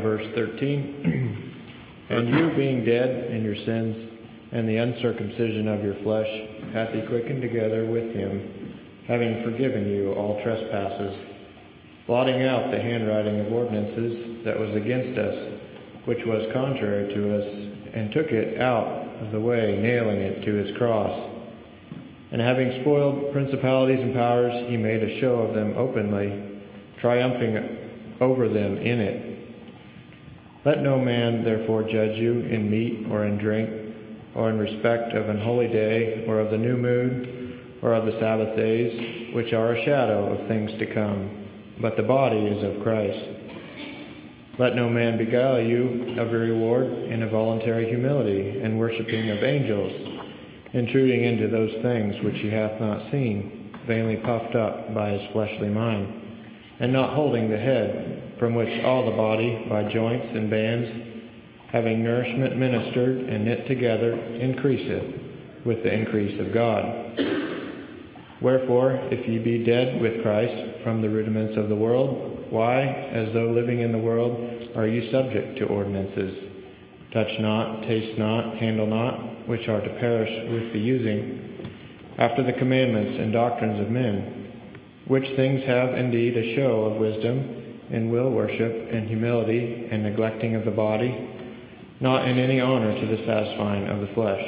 verse 13. And you, being dead in your sins and the uncircumcision of your flesh, hath he quickened together with him, having forgiven you all trespasses, blotting out the handwriting of ordinances that was against us, which was contrary to us, and took it out of the way, nailing it to his cross. And having spoiled principalities and powers, he made a show of them openly, triumphing over them in it. Let no man therefore judge you in meat or in drink, or in respect of an holy day, or of the new moon, or of the Sabbath days, which are a shadow of things to come, but the body is of Christ. Let no man beguile you of a reward in a voluntary humility, and worshipping of angels, intruding into those things which he hath not seen, vainly puffed up by his fleshly mind, and not holding the head, from which all the body, by joints and bands, having nourishment ministered and knit together, increaseth with the increase of God. Wherefore, if ye be dead with Christ from the rudiments of the world, why, as though living in the world, are ye subject to ordinances? Touch not, taste not, handle not, which are to perish with the using, after the commandments and doctrines of men, which things have indeed a show of wisdom, in will worship and humility and neglecting of the body, not in any honor to the satisfying of the flesh.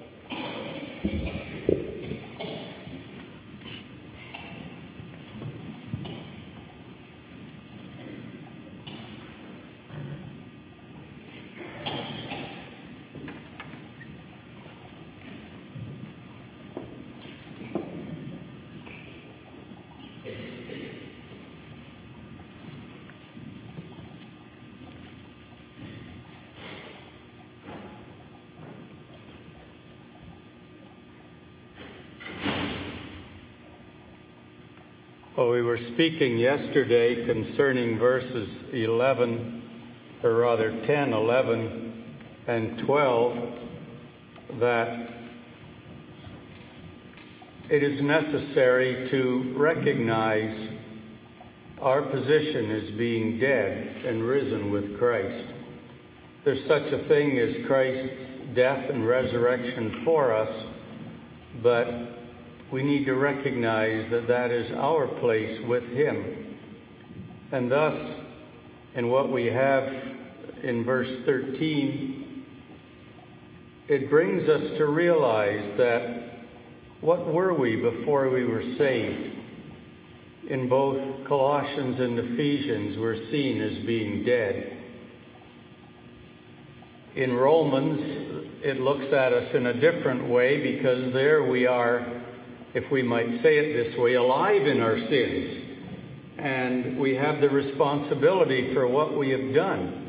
Well, we were speaking yesterday concerning verses 10, 11, and 12, that it is necessary to recognize our position as being dead and risen with Christ. There's such a thing as Christ's death and resurrection for us, but we need to recognize that that is our place with him. And thus, in what we have in verse 13, it brings us to realize that what were we before we were saved? In both Colossians and Ephesians, we're seen as being dead. In Romans, it looks at us in a different way, because there we are, if we might say it this way, alive in our sins. And we have the responsibility for what we have done.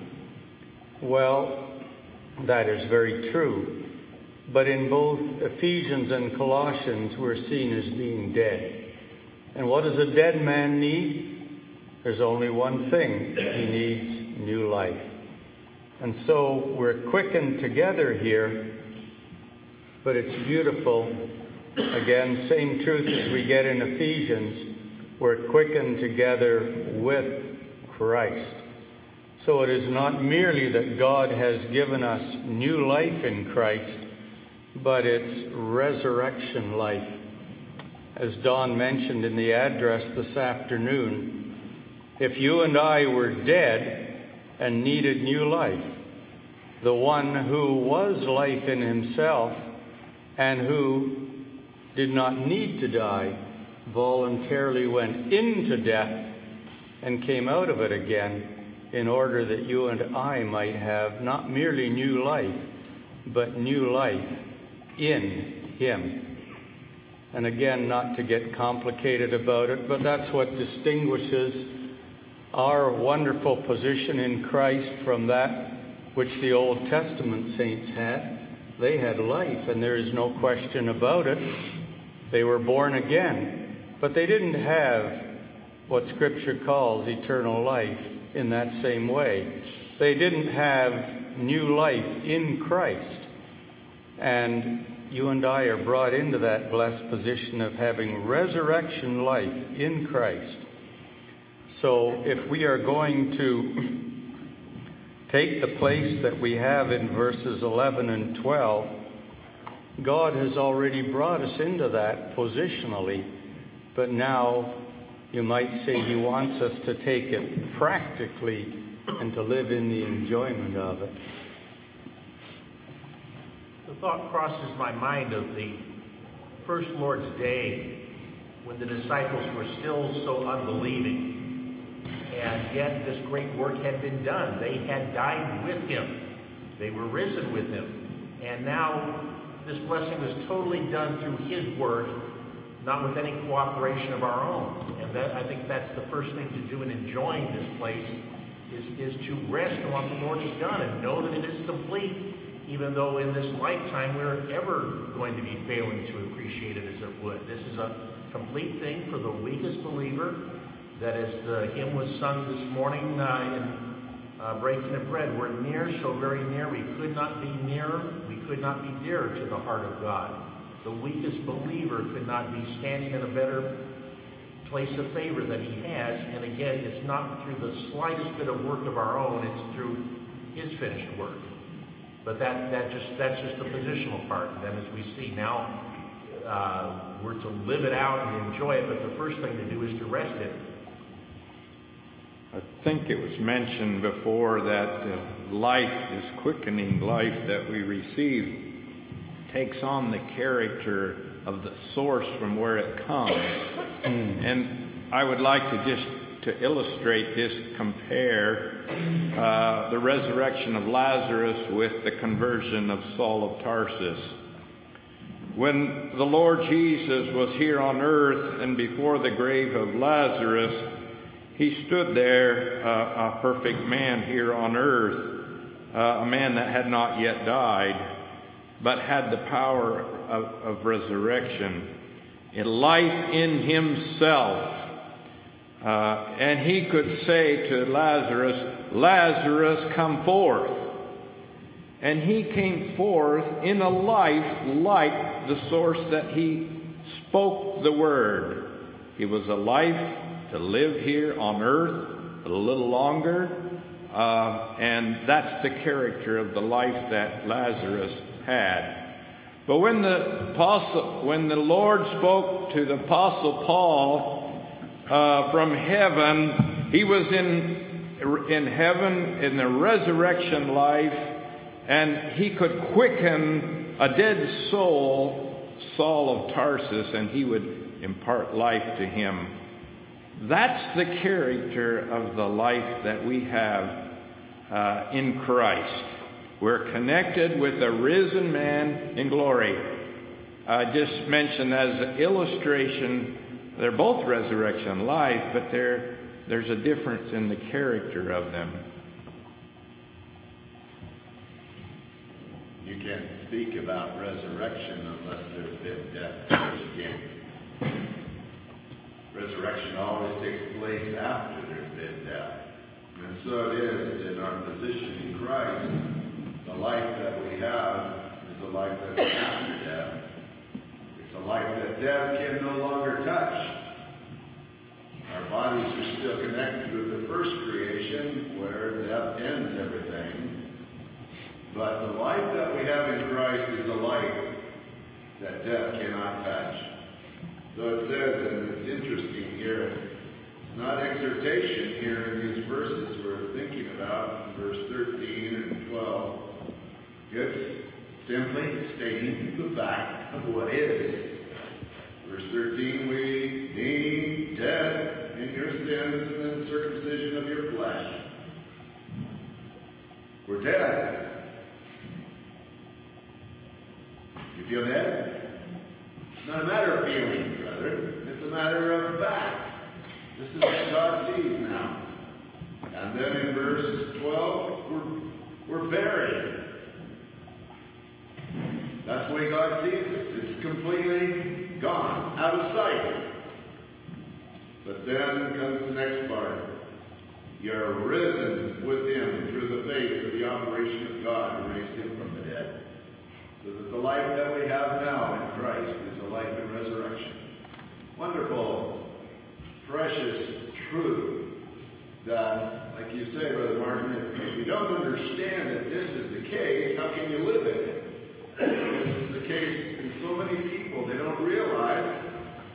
Well, that is very true. But in both Ephesians and Colossians, we're seen as being dead. And what does a dead man need? There's only one thing. He needs new life. And so we're quickened together here, but it's beautiful. Again, same truth as we get in Ephesians. We're quickened together with Christ. So it is not merely that God has given us new life in Christ, but it's resurrection life. As Don mentioned in the address this afternoon, if you and I were dead and needed new life, the one who was life in himself and who did not need to die voluntarily went into death and came out of it again, in order that you and I might have not merely new life, but new life in him. And again, not to get complicated about it, but that's what distinguishes our wonderful position in Christ from that which the Old Testament saints had. They had life, and there is no question about it. They were born again, but they didn't have what Scripture calls eternal life in that same way. They didn't have new life in Christ. And you and I are brought into that blessed position of having resurrection life in Christ. So if we are going to take the place that we have in verses 11 and 12, God has already brought us into that positionally, but now you might say He wants us to take it practically and to live in the enjoyment of it. The thought crosses my mind of the first Lord's Day when the disciples were still so unbelieving, and yet this great work had been done. They had died with Him. They were risen with Him. And now this blessing was totally done through His work, not with any cooperation of our own. And I think that's the first thing to do in enjoying this place, is to rest in what the Lord has done and know that it is complete, even though in this lifetime we're ever going to be failing to appreciate it as it would. This is a complete thing for the weakest believer, that as the hymn was sung this morning in Breaking of Bread, we're near, so very near, we could not be nearer, we could not be dearer to the heart of God. The weakest believer could not be standing in a better place of favor than he has. And again, it's not through the slightest bit of work of our own, it's through His finished work. But that's just the positional part. And then as we see now, we're to live it out and enjoy it, but the first thing to do is to rest in it. I think it was mentioned before that life, this quickening life that we receive, takes on the character of the source from where it comes. And I would like to illustrate this, compare the resurrection of Lazarus with the conversion of Saul of Tarsus. When the Lord Jesus was here on earth and before the grave of Lazarus, He stood there, a perfect man here on earth, a man that had not yet died, but had the power of resurrection, in life in Himself. And He could say to Lazarus, "Lazarus, come forth." And he came forth in a life like the source that He spoke the word. He was a life to live here on earth a little longer. And that's the character of the life that Lazarus had. But when the Lord spoke to the Apostle Paul from heaven, he was in heaven in the resurrection life, and he could quicken a dead soul, Saul of Tarsus, and he would impart life to him. That's the character of the life that we have in Christ. We're connected with a risen man in glory. I just mentioned as an illustration, they're both resurrection life, but there's a difference in the character of them. You can't speak about resurrection unless there's been death first again. Resurrection always takes place after there's been death. And so it is in our position in Christ. The life that we have is a life that's after death. It's a life that death can no longer touch. Our bodies are still connected with the first creation where death ends everything. But the life that we have in Christ is a life that death cannot touch. So it says, and it's interesting here, it's not exhortation here in these verses we're thinking about, verse 13 and 12. It's simply stating the fact of what is. Verse 13, we being dead in your sins and in circumcision of your flesh. We're dead. You feel dead? It's not a matter of feeling, brethren. It's a matter of fact. This is what God sees now. And then in verse 12, we're buried. That's the way God sees us. It's completely gone, out of sight. But then comes the next part. You're risen with Him through the faith of the operation of God who raised Him from the dead. So that the life that we have now in Christ is a life in resurrection. Wonderful, precious truth that, like you say, Brother Martin, if we don't understand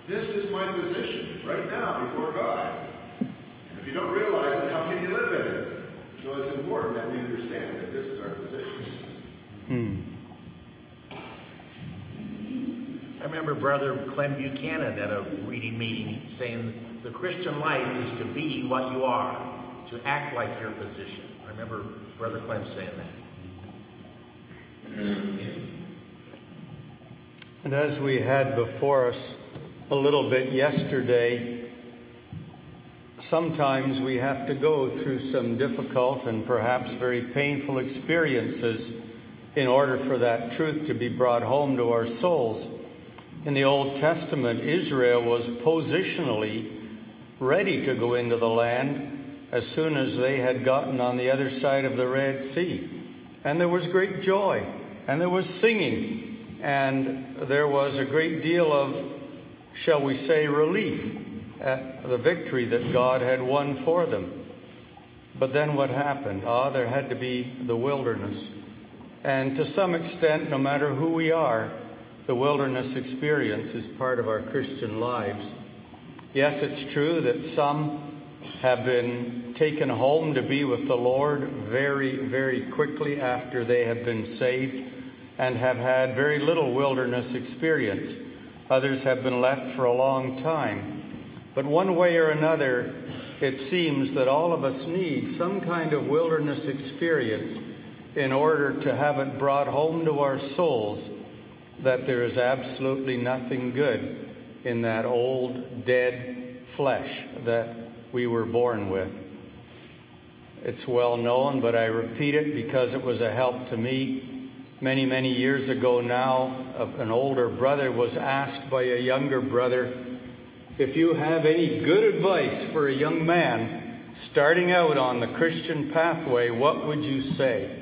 This is my position right now before God. And if you don't realize it, how can you live in it? So it's important that we understand that this is our position. I remember Brother Clem Buchanan at a reading meeting saying the Christian life is to be what you are, to act like your position. I remember Brother Clem saying that. And as we had before us a little bit yesterday, sometimes we have to go through some difficult and perhaps very painful experiences in order for that truth to be brought home to our souls. In the Old Testament, Israel was positionally ready to go into the land as soon as they had gotten on the other side of the Red Sea. And there was great joy, and there was singing, and there was a great deal of, shall we say, relief at the victory that God had won for them. But then what happened? There had to be the wilderness. And to some extent, no matter who we are, the wilderness experience is part of our Christian lives. Yes, it's true that some have been taken home to be with the Lord very, very quickly after they have been saved and have had very little wilderness experience. Others have been left for a long time. But one way or another, it seems that all of us need some kind of wilderness experience in order to have it brought home to our souls that there is absolutely nothing good in that old, dead flesh that we were born with. It's well known, but I repeat it because it was a help to me. Many, many years ago now, an older brother was asked by a younger brother, if you have any good advice for a young man starting out on the Christian pathway, what would you say?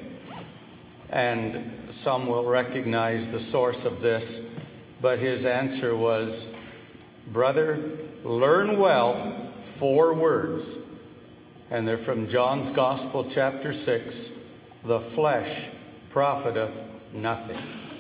And some will recognize the source of this, but his answer was, brother, learn well 4 words. And they're from John's Gospel, chapter 6, the flesh profiteth nothing.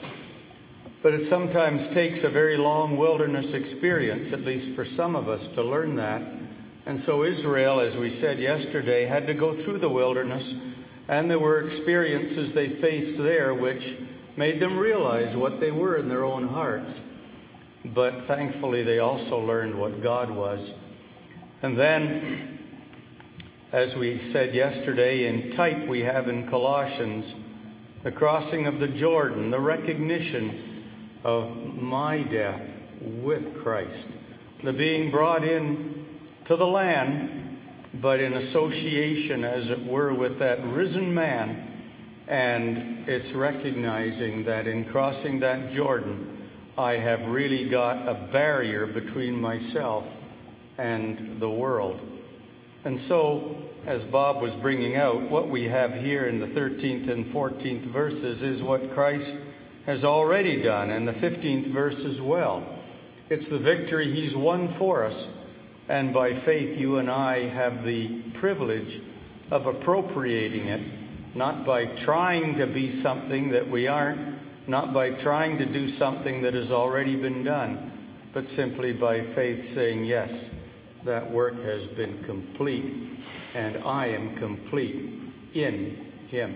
But it sometimes takes a very long wilderness experience, at least for some of us, to learn that. And so Israel, as we said yesterday, had to go through the wilderness, and there were experiences they faced there which made them realize what they were in their own hearts. But thankfully, they also learned what God was. And then, as we said yesterday, in type we have in Colossians, the crossing of the Jordan, the recognition of my death with Christ, the being brought in to the land, but in association, as it were, with that risen man. And it's recognizing that in crossing that Jordan, I have really got a barrier between myself and the world. And so, as Bob was bringing out, what we have here in the 13th and 14th verses is what Christ has already done, and the 15th verse as well. It's the victory he's won for us. And by faith, you and I have the privilege of appropriating it, not by trying to be something that we aren't, not by trying to do something that has already been done, but simply by faith saying, yes, that work has been complete, and I am complete in him.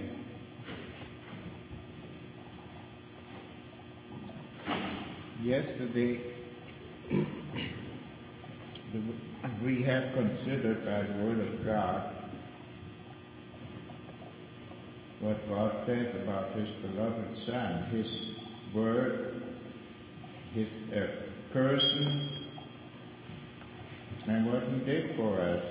Yesterday, we have considered by the Word of God what God says about His beloved Son, His Word, His person, and what He did for us.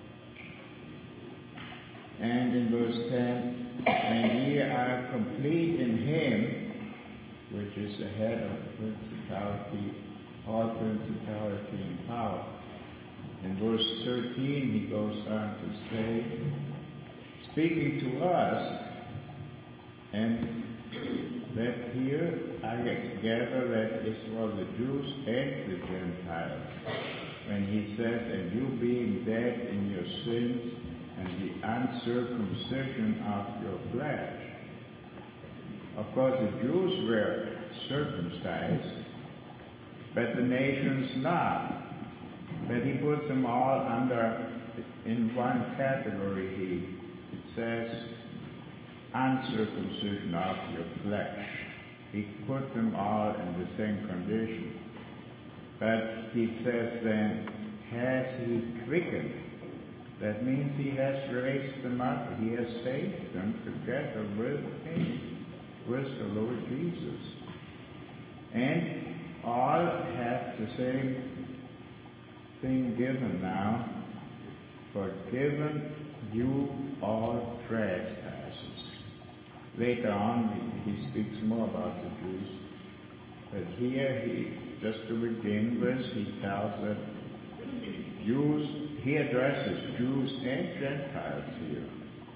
And in verse 10, and ye are complete in Him, which is the head of principality, all principality and power. In verse 13, he goes on to say, speaking to us, and that here I gather that is for the Jews and the Gentiles. When he says, and you being dead in your sins and the uncircumcision of your flesh. Of course, the Jews were circumcised, but the nations not. But he puts them all in one category. He says, uncircumcision of your flesh. He put them all in the same condition. But he says then, has he quickened? That means he has raised them up. He has saved them together with him, with the Lord Jesus. And all have the same thing given now. Forgiven you all trespasses. Later on, he speaks more about the Jews. But here, just to begin with, he tells that Jews, he addresses Jews and Gentiles here.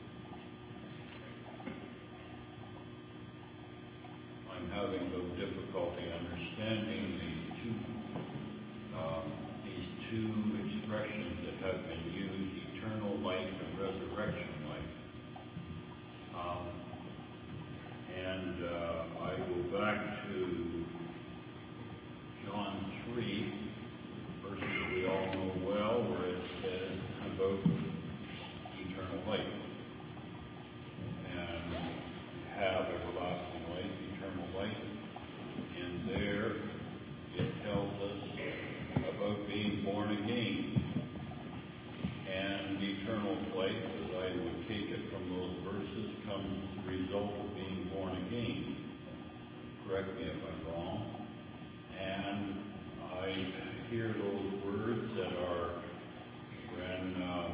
I'm having no difficulty understanding these two expressions that have been used, eternal life and resurrection life. I go back to John 3, verses we all know well, where it says about eternal life. And have everlasting life, eternal life. And there it tells us about being born again. And eternal life, as I would take it from those verses, comes as a result of being born again. Correct me if I'm wrong. And I hear those words that are when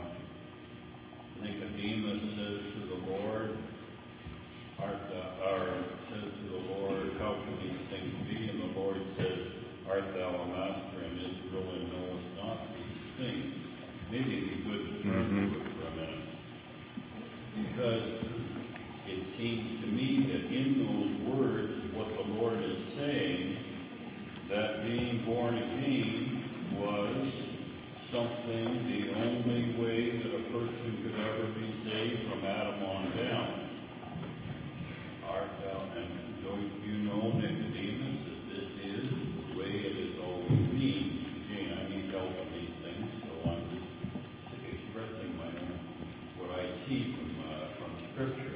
Nicodemus says to the Lord, says to the Lord, how can these things be? And the Lord says, art thou a master in Israel and knowest not these things? Maybe it'd be good to turn to it for a minute. Because it seems to me that in those words, what the Lord is saying, that being born again was something, the only way that a person could ever be saved from Adam on down. Art thou, and don't you know, Nicodemus, that this is the way it has always been? Again, I need help on these things, so I'm just expressing my own, what I see from Scripture.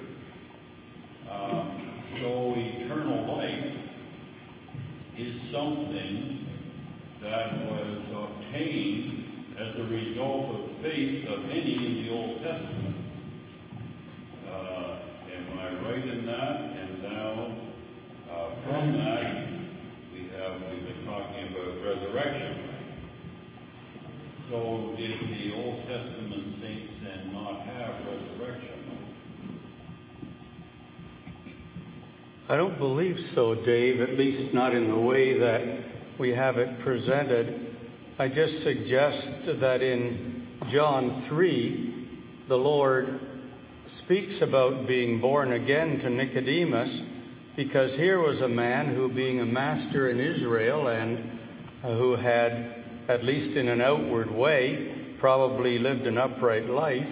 So eternal life is something that was obtained as a result of faith of any in the Old Testament. Am I right in that? And now, from that, we've been talking about resurrection. So did the Old Testament saints then not have resurrection? I don't believe so, Dave, at least not in the way that we have it presented. I just suggest that in John 3, the Lord speaks about being born again to Nicodemus, because here was a man who, being a master in Israel and who had, at least in an outward way, probably lived an upright life,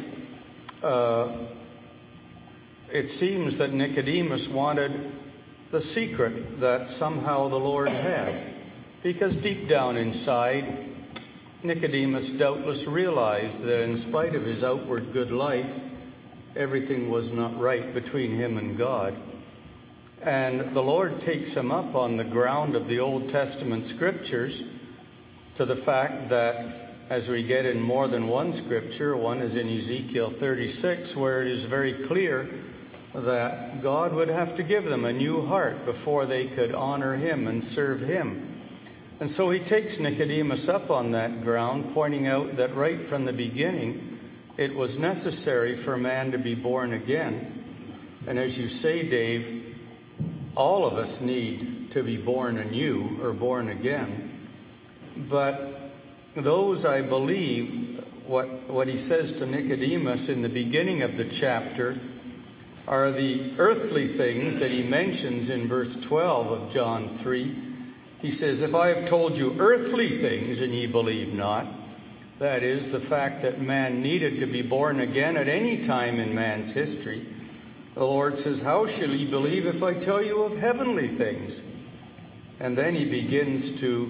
it seems that Nicodemus wanted the secret that somehow the Lord had. Because deep down inside, Nicodemus doubtless realized that in spite of his outward good life, everything was not right between him and God. And the Lord takes him up on the ground of the Old Testament Scriptures to the fact that, as we get in more than one Scripture, one is in Ezekiel 36, where it is very clear that God would have to give them a new heart before they could honor him and serve him. And so he takes Nicodemus up on that ground, pointing out that right from the beginning, it was necessary for man to be born again. And as you say, Dave, all of us need to be born anew or born again. But those, I believe, what he says to Nicodemus in the beginning of the chapter are the earthly things that he mentions in verse 12 of John 3. He says, if I have told you earthly things and ye believe not, that is, the fact that man needed to be born again at any time in man's history, the Lord says, how shall ye believe if I tell you of heavenly things? And then he begins to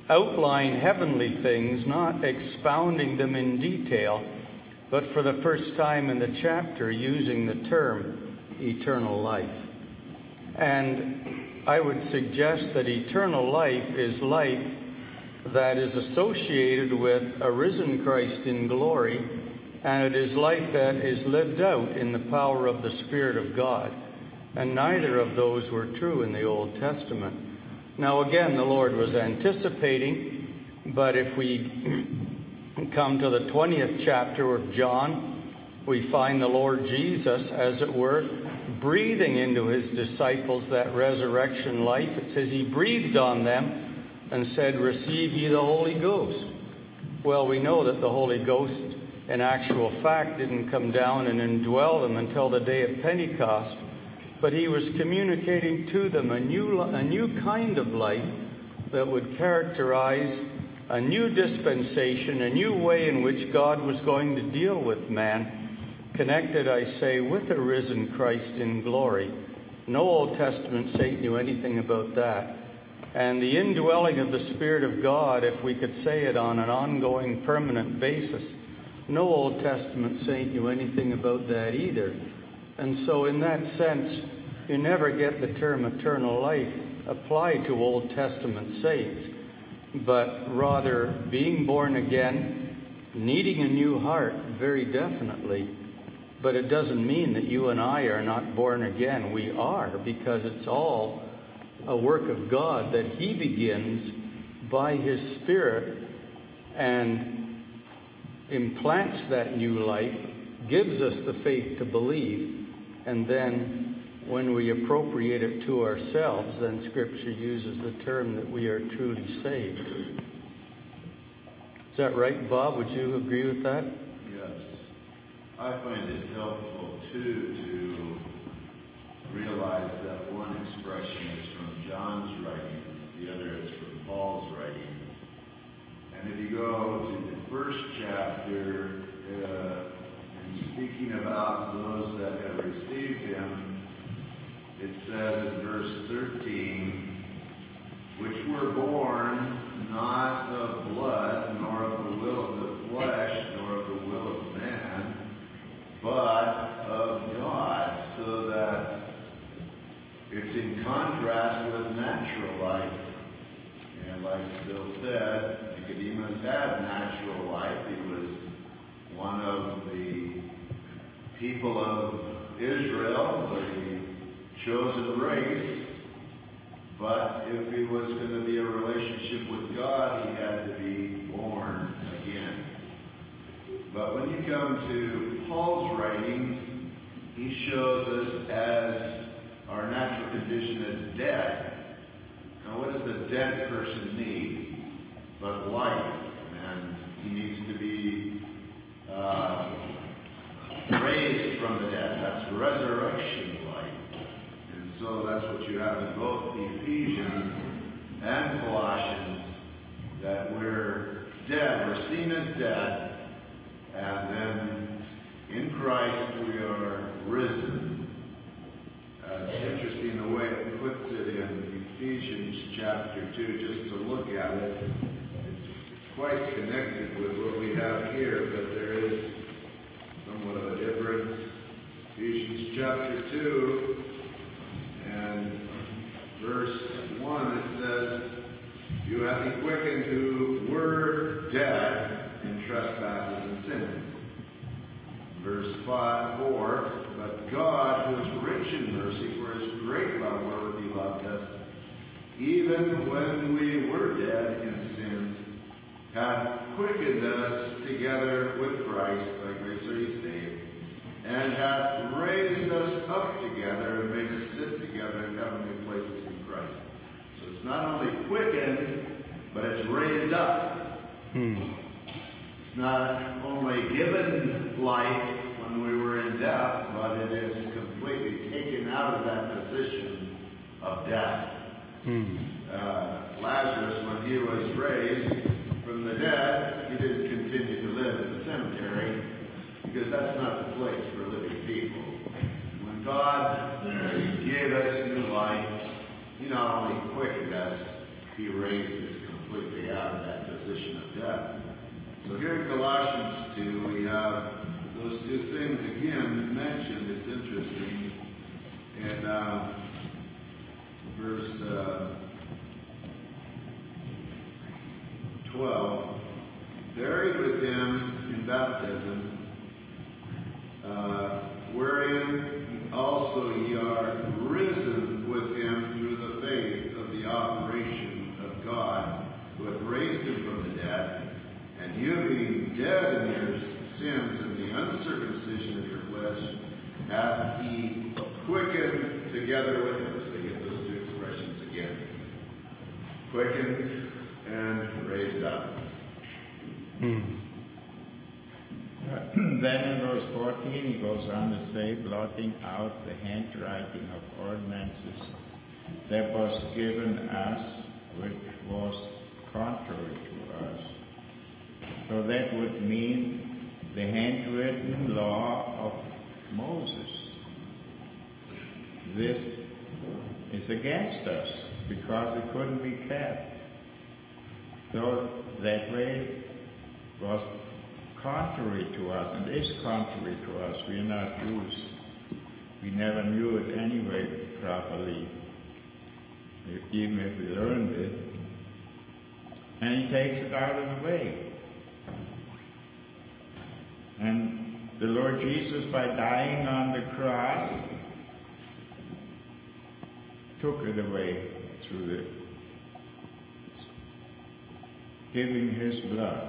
outline heavenly things, not expounding them in detail, but for the first time in the chapter using the term eternal life. And I would suggest that eternal life is life that is associated with a risen Christ in glory, and it is life that is lived out in the power of the Spirit of God. And neither of those were true in the Old Testament. Now again, the Lord was anticipating, but if we come to the 20th chapter of John, we find the Lord Jesus, as it were, breathing into his disciples that resurrection life. It says he breathed on them and said, "Receive ye the Holy Ghost." Well, we know that the Holy Ghost, in actual fact, didn't come down and indwell them until the day of Pentecost, but he was communicating to them a new kind of life that would characterize a new dispensation, a new way in which God was going to deal with man, connected, I say, with a risen Christ in glory. No Old Testament saint knew anything about that. And the indwelling of the Spirit of God, if we could say it on an ongoing, permanent basis, no Old Testament saint knew anything about that either. And so in that sense, you never get the term eternal life applied to Old Testament saints, but rather being born again, needing a new heart, very definitely. But it doesn't mean that you and I are not born again. We are, because it's all a work of God that he begins by his Spirit and implants that new life, gives us the faith to believe, and then when we appropriate it to ourselves, then Scripture uses the term that we are truly saved. Is that right, Bob? Would you agree with that? Yes. I find it helpful, too, to realize that one expression is from John's writings, the other is from Paul's writings. And if you go to the first chapter, in speaking about those that have received him, it says in verse 13, which were born not of blood, nor of the will of the flesh, nor of the will of man, but of God. So that it's in contrast with natural life. And like Bill said, Nicodemus had natural life. He was one of the people of Israel, the chosen race. But if he was going to be a relationship with God, he had to be born again. But when you come to Paul's writings, he shows us as our natural condition as dead. Now, what does a dead person need? But life. And he needs to be raised from the dead. That's resurrection life. And so that's what you have in both Ephesians and Colossians, that we're dead. We're seen as dead. And then in Christ we are risen. It's interesting the way it puts it in Ephesians chapter 2, just to look at it. It's quite connected with what we have here, but there is somewhat of a difference. Ephesians chapter 2 and verse 1, it says, "You hath he quickened who were dead in trespasses and sins." Verse 4, "But God, who is rich in mercy, for his great love wherewith he loved us, even when we were dead in sins, hath quickened us together with Christ. By grace are ye saved, and hath raised us up together and made us sit together in heavenly places in Christ." So it's not only quickened, but it's raised up. It's not only given life when we were in death, but it is completely taken out of that position of death. Lazarus, when he was raised from the dead, he didn't continue to live in the cemetery, because that's not the place for living people. When God gave us new life, he not only quickened us, he raised us completely. completely out of that position of death. So here in Colossians 2, we have those two things again mentioned. It's interesting. In verse 12, buried with him in baptism, wherein also ye are risen with him through the faith of the operation of God, who hath raised him from the dead, and you being dead in your sins and the uncircumcision of your flesh, hath he quickened together with him. So you get those two expressions again. Quickened and raised up. Then in verse 14 he goes on to say, blotting out the handwriting of ordinances that was given us, which was contrary to us. So that would mean the handwritten law of Moses. This is against us because it couldn't be kept. So that way was contrary to us, and is contrary to us. We are not Jews. We never knew it anyway properly, even if we learned it. And he takes it out of the way. And the Lord Jesus, by dying on the cross, took it away through the giving his blood.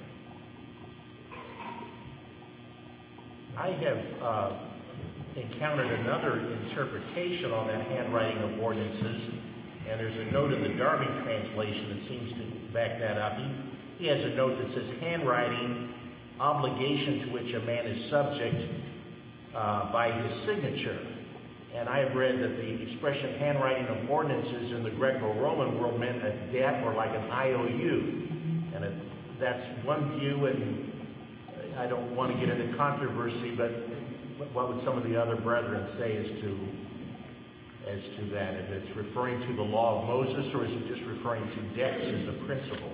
I have encountered another interpretation on that handwriting of ordinances, and there's a note in the Darby translation that seems to back that up. He has a note that says handwriting, obligation to which a man is subject by his signature. And I have read that the expression handwriting of ordinances in the Greco-Roman world meant a debt or like an IOU. And that's one view, and I don't want to get into controversy, but what would some of the other brethren say as to that? If it's referring to the law of Moses, or is it just referring to debts as a principle?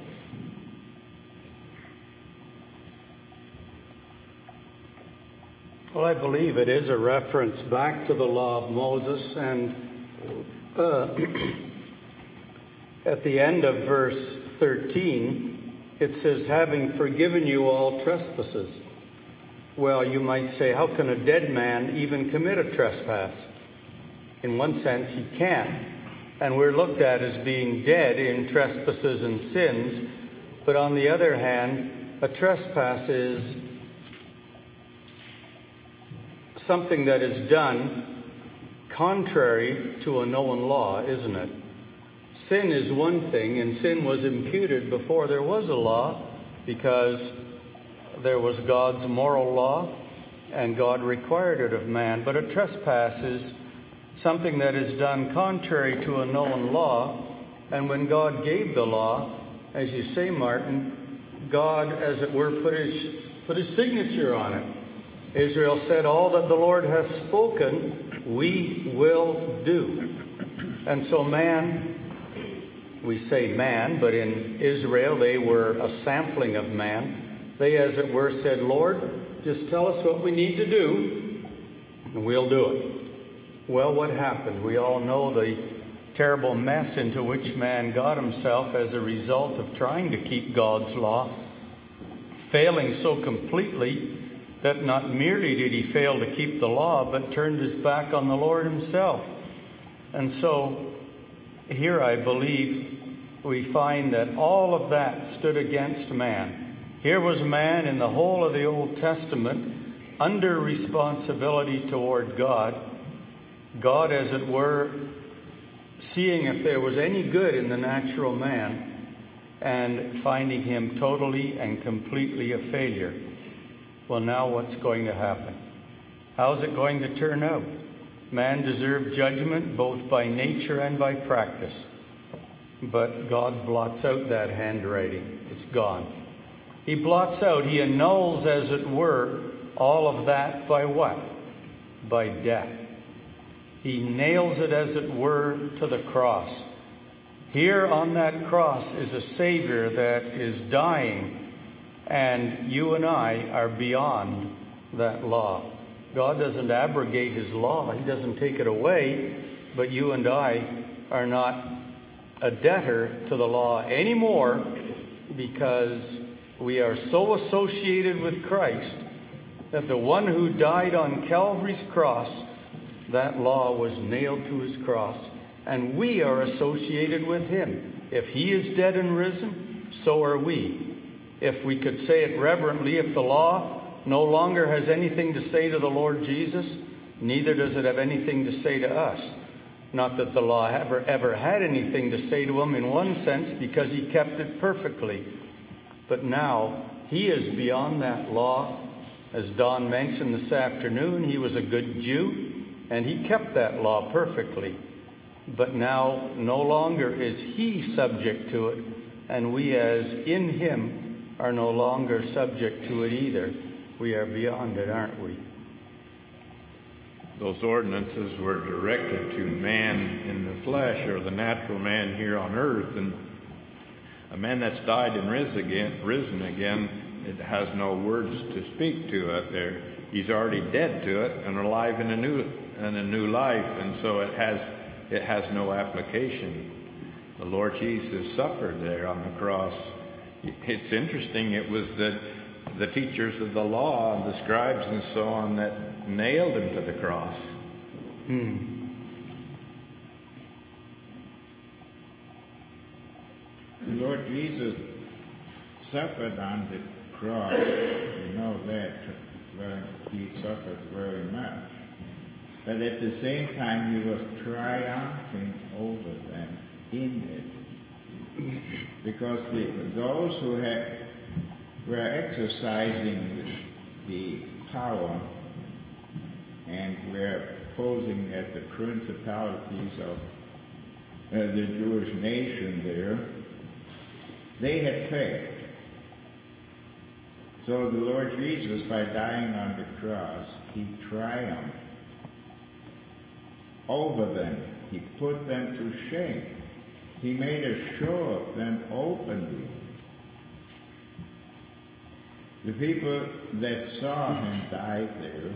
Well, I believe it is a reference back to the law of Moses, and at the end of verse 13, it says, having forgiven you all trespasses. Well, you might say, how can a dead man even commit a trespass? In one sense, he can. And we're looked at as being dead in trespasses and sins. But on the other hand, a trespass is something that is done contrary to a known law, isn't it? Sin is one thing, and sin was imputed before there was a law, because there was God's moral law, and God required it of man. But a trespass is something that is done contrary to a known law, and when God gave the law, as you say, Martin, God, as it were, put his signature on it. Israel said, all that the Lord hath spoken, we will do. And so man, we say man, but in Israel they were a sampling of man. They, as it were, said, Lord, just tell us what we need to do, and we'll do it. Well, what happened? We all know the terrible mess into which man got himself as a result of trying to keep God's law, failing so completely that not merely did he fail to keep the law, but turned his back on the Lord himself. And so here I believe we find that all of that stood against man. Here was man in the whole of the Old Testament under responsibility toward God. God, as it were, seeing if there was any good in the natural man and finding him totally and completely a failure. Well, now what's going to happen? How's it going to turn out? Man deserved judgment both by nature and by practice. But God blots out that handwriting. It's gone. He blots out, he annuls, as it were, all of that by what? By death. He nails it, as it were, to the cross. Here on that cross is a Savior that is dying, and you and I are beyond that law. God doesn't abrogate his law. He doesn't take it away, but you and I are not a debtor to the law anymore, because we are so associated with Christ that the one who died on Calvary's cross, that law was nailed to his cross, and we are associated with him. If he is dead and risen, so are we. If we could say it reverently, if the law no longer has anything to say to the Lord Jesus, neither does it have anything to say to us. Not that the law ever had anything to say to him in one sense, because he kept it perfectly. But now he is beyond that law. As Don mentioned this afternoon, he was a good Jew, and he kept that law perfectly. But now no longer is he subject to it, and we as in him are no longer subject to it either. We are beyond it, aren't we? Those ordinances were directed to man in the flesh, or the natural man here on earth, and a man that's died and risen again, it has no words to speak to it. There, he's already dead to it and alive in a new life, and so it has no application. The Lord Jesus suffered there on the cross. It's interesting. It was the teachers of the law, the scribes and so on, that nailed him to the cross. The Lord Jesus suffered on the cross. You know that. Well, he suffered very much. But at the same time, he was triumphing over them in it. Because those who were exercising the power and were posing as the principalities of the Jewish nation there, they had failed. So the Lord Jesus, by dying on the cross, he triumphed over them. He put them to shame. He made a show of them openly. The people that saw him die there,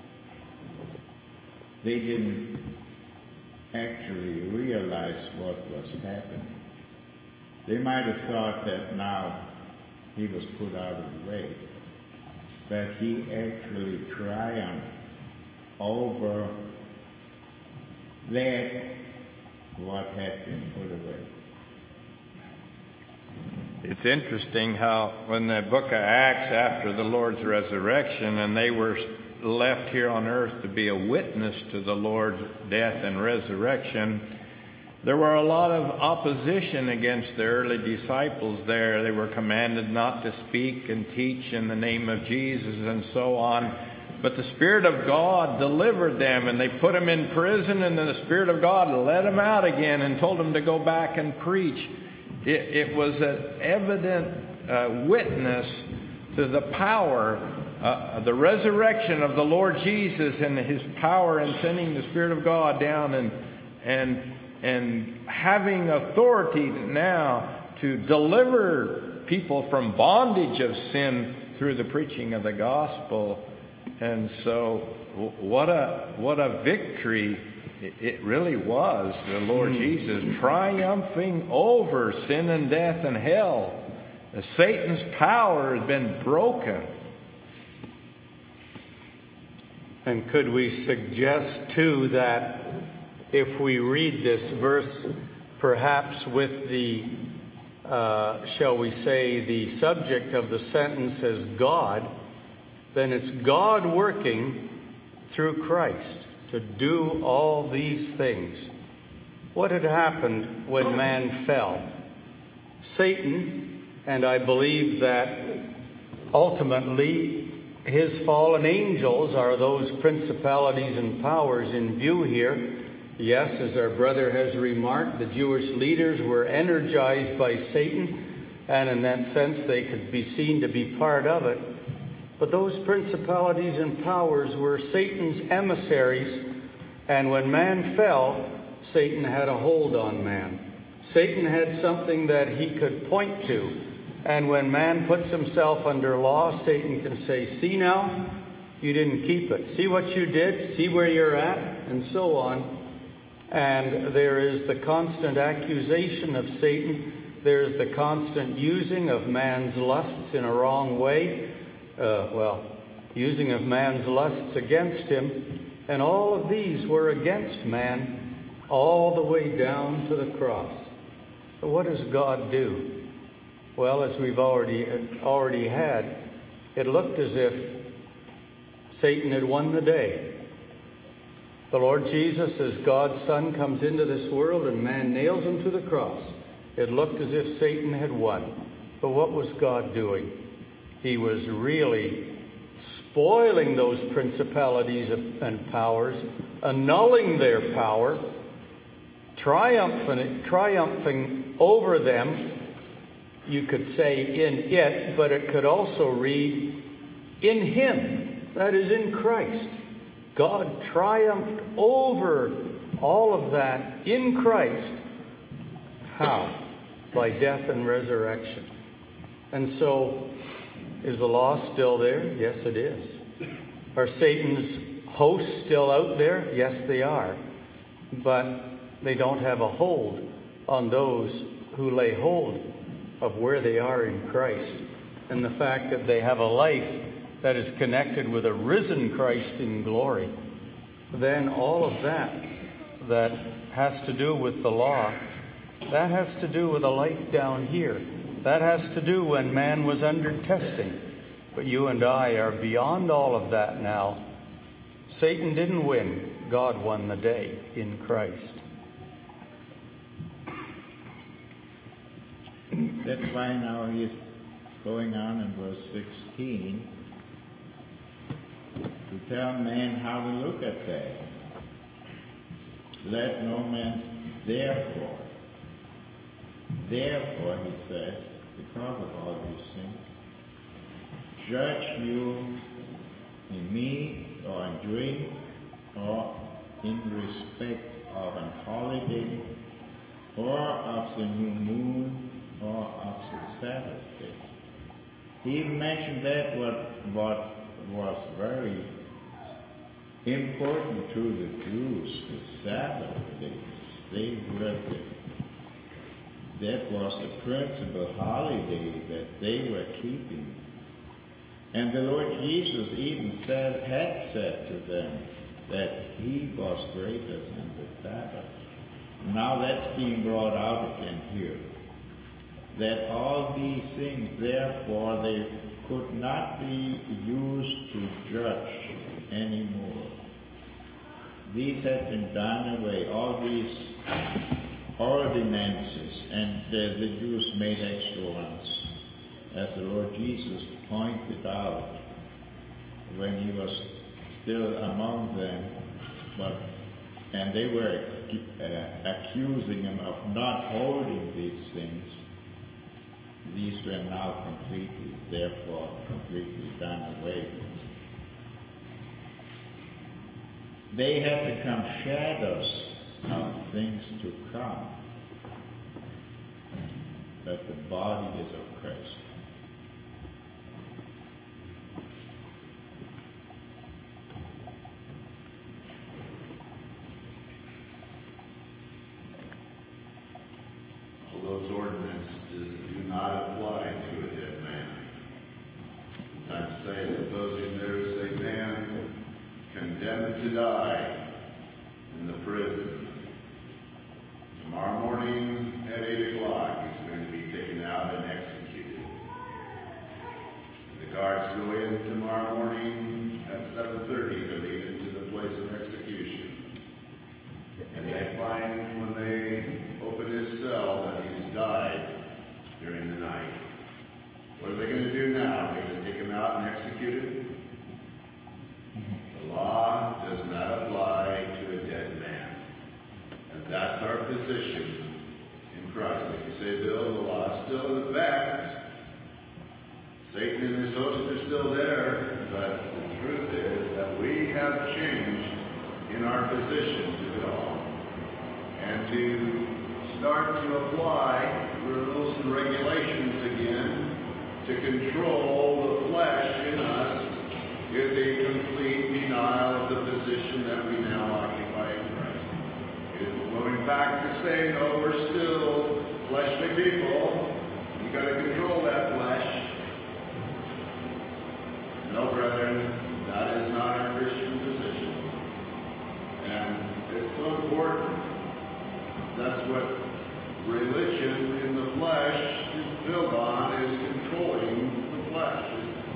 they didn't actually realize what was happening. They might have thought that now he was put out of the way, but he actually triumphed over that what had been put away. It's interesting how when the book of Acts, after the Lord's resurrection, and they were left here on earth to be a witness to the Lord's death and resurrection, there were a lot of opposition against the early disciples there. They were commanded not to speak and teach in the name of Jesus and so on. But the Spirit of God delivered them, and they put them in prison, and then the Spirit of God let them out again and told them to go back and preach. It was an evident witness to the power, the resurrection of the Lord Jesus, and his power in sending the Spirit of God down and having authority now to deliver people from bondage of sin through the preaching of the gospel. And so what a victory it really was, the Lord Jesus triumphing over sin and death and hell. Satan's power has been broken. And could we suggest too that if we read this verse perhaps with the, shall we say, the subject of the sentence as God, then it's God working through Christ to do all these things. What had happened when man fell? Satan, and I believe that ultimately his fallen angels are those principalities and powers in view here. Yes, as our brother has remarked, the Jewish leaders were energized by Satan, and in that sense they could be seen to be part of it. But those principalities and powers were Satan's emissaries, and when man fell, Satan had a hold on man. Satan had something that he could point to. And when man puts himself under law, Satan can say, see now, you didn't keep it. See what you did? See where you're at? And so on. And there is the constant accusation of Satan. There's the constant using of man's lusts in a wrong way. Using of man's lusts against him. And all of these were against man all the way down to the cross. But what does God do? Well, as we've already had, it looked as if Satan had won the day. The Lord Jesus, as God's Son, comes into this world and man nails him to the cross. It looked as if Satan had won. But what was God doing? He was really spoiling those principalities and powers, annulling their power, triumphing over them. You could say in it, but it could also read in him, that is in Christ. God triumphed over all of that in Christ. How? By death and resurrection. And so, is the law still there? Yes, it is. Are Satan's hosts still out there? Yes, they are. But they don't have a hold on those who lay hold of where they are in Christ, and the fact that they have a life that is connected with a risen Christ in glory. Then all of that has to do with the law, that has to do with a life down here. That has to do when man was under testing. But you and I are beyond all of that now. Satan didn't win. God won the day in Christ. That's why now he's going on in verse 16 to tell man how to look at that. Let no man therefore, he says, because of all these things, judge you in meat or in drink or in respect of an holiday or of the new moon or of the Sabbath day. He mentioned that what was very important to the Jews, the Sabbath days. That was the principal holiday that they were keeping. And the Lord Jesus even had said to them that he was greater than the Sabbath. Now that's being brought out again here. That all these things, therefore, they could not be used to judge anymore. These had been done away, all these ordinances, and the Jews made extra ones, as the Lord Jesus pointed out when he was still among them, and they were accusing him of not holding these things. These were now completely done away with. They had become shadows of things to come, but the body is of Christ. All those ordinances do not apply to a dead man. Sometimes say, supposing there is a man condemned to die in the prison, tomorrow morning at 8 o'clock he's going to be taken out and executed. The guards go in tomorrow morning at 7:30 to lead him to the place of execution. And they find when they open his cell that he's died during the night. What are they going to do now? Are they going to take him out and execute him? The law does not apply to a dead man. And that's our position in Christ. If you say, Bill, the law is still in effect. Satan and his host are still there. But the truth is that we have changed in our position to it all. And to start to apply rules and regulations again to control the flesh in us is a complete denial of the position that we now occupy in Christ. It is going back to say, no, we're still fleshly people. You got to control that flesh. No, brethren, that is not our Christian position. And it's so important. That's what religion in the flesh is built on, is controlling the flesh.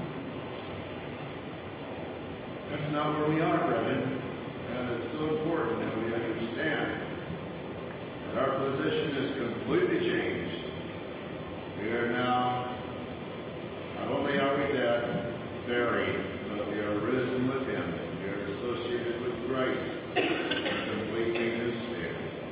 That's not where we are, brethren. And it's so important that we understand that our position is completely changed. We are now, not only are we dead, buried, but we are risen with Him. We are associated with Christ. Completely new state.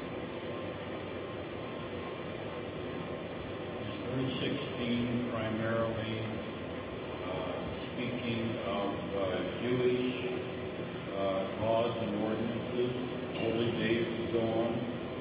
Verse 16 primarily speaking of Jewish laws and ordinances, holy days and so on.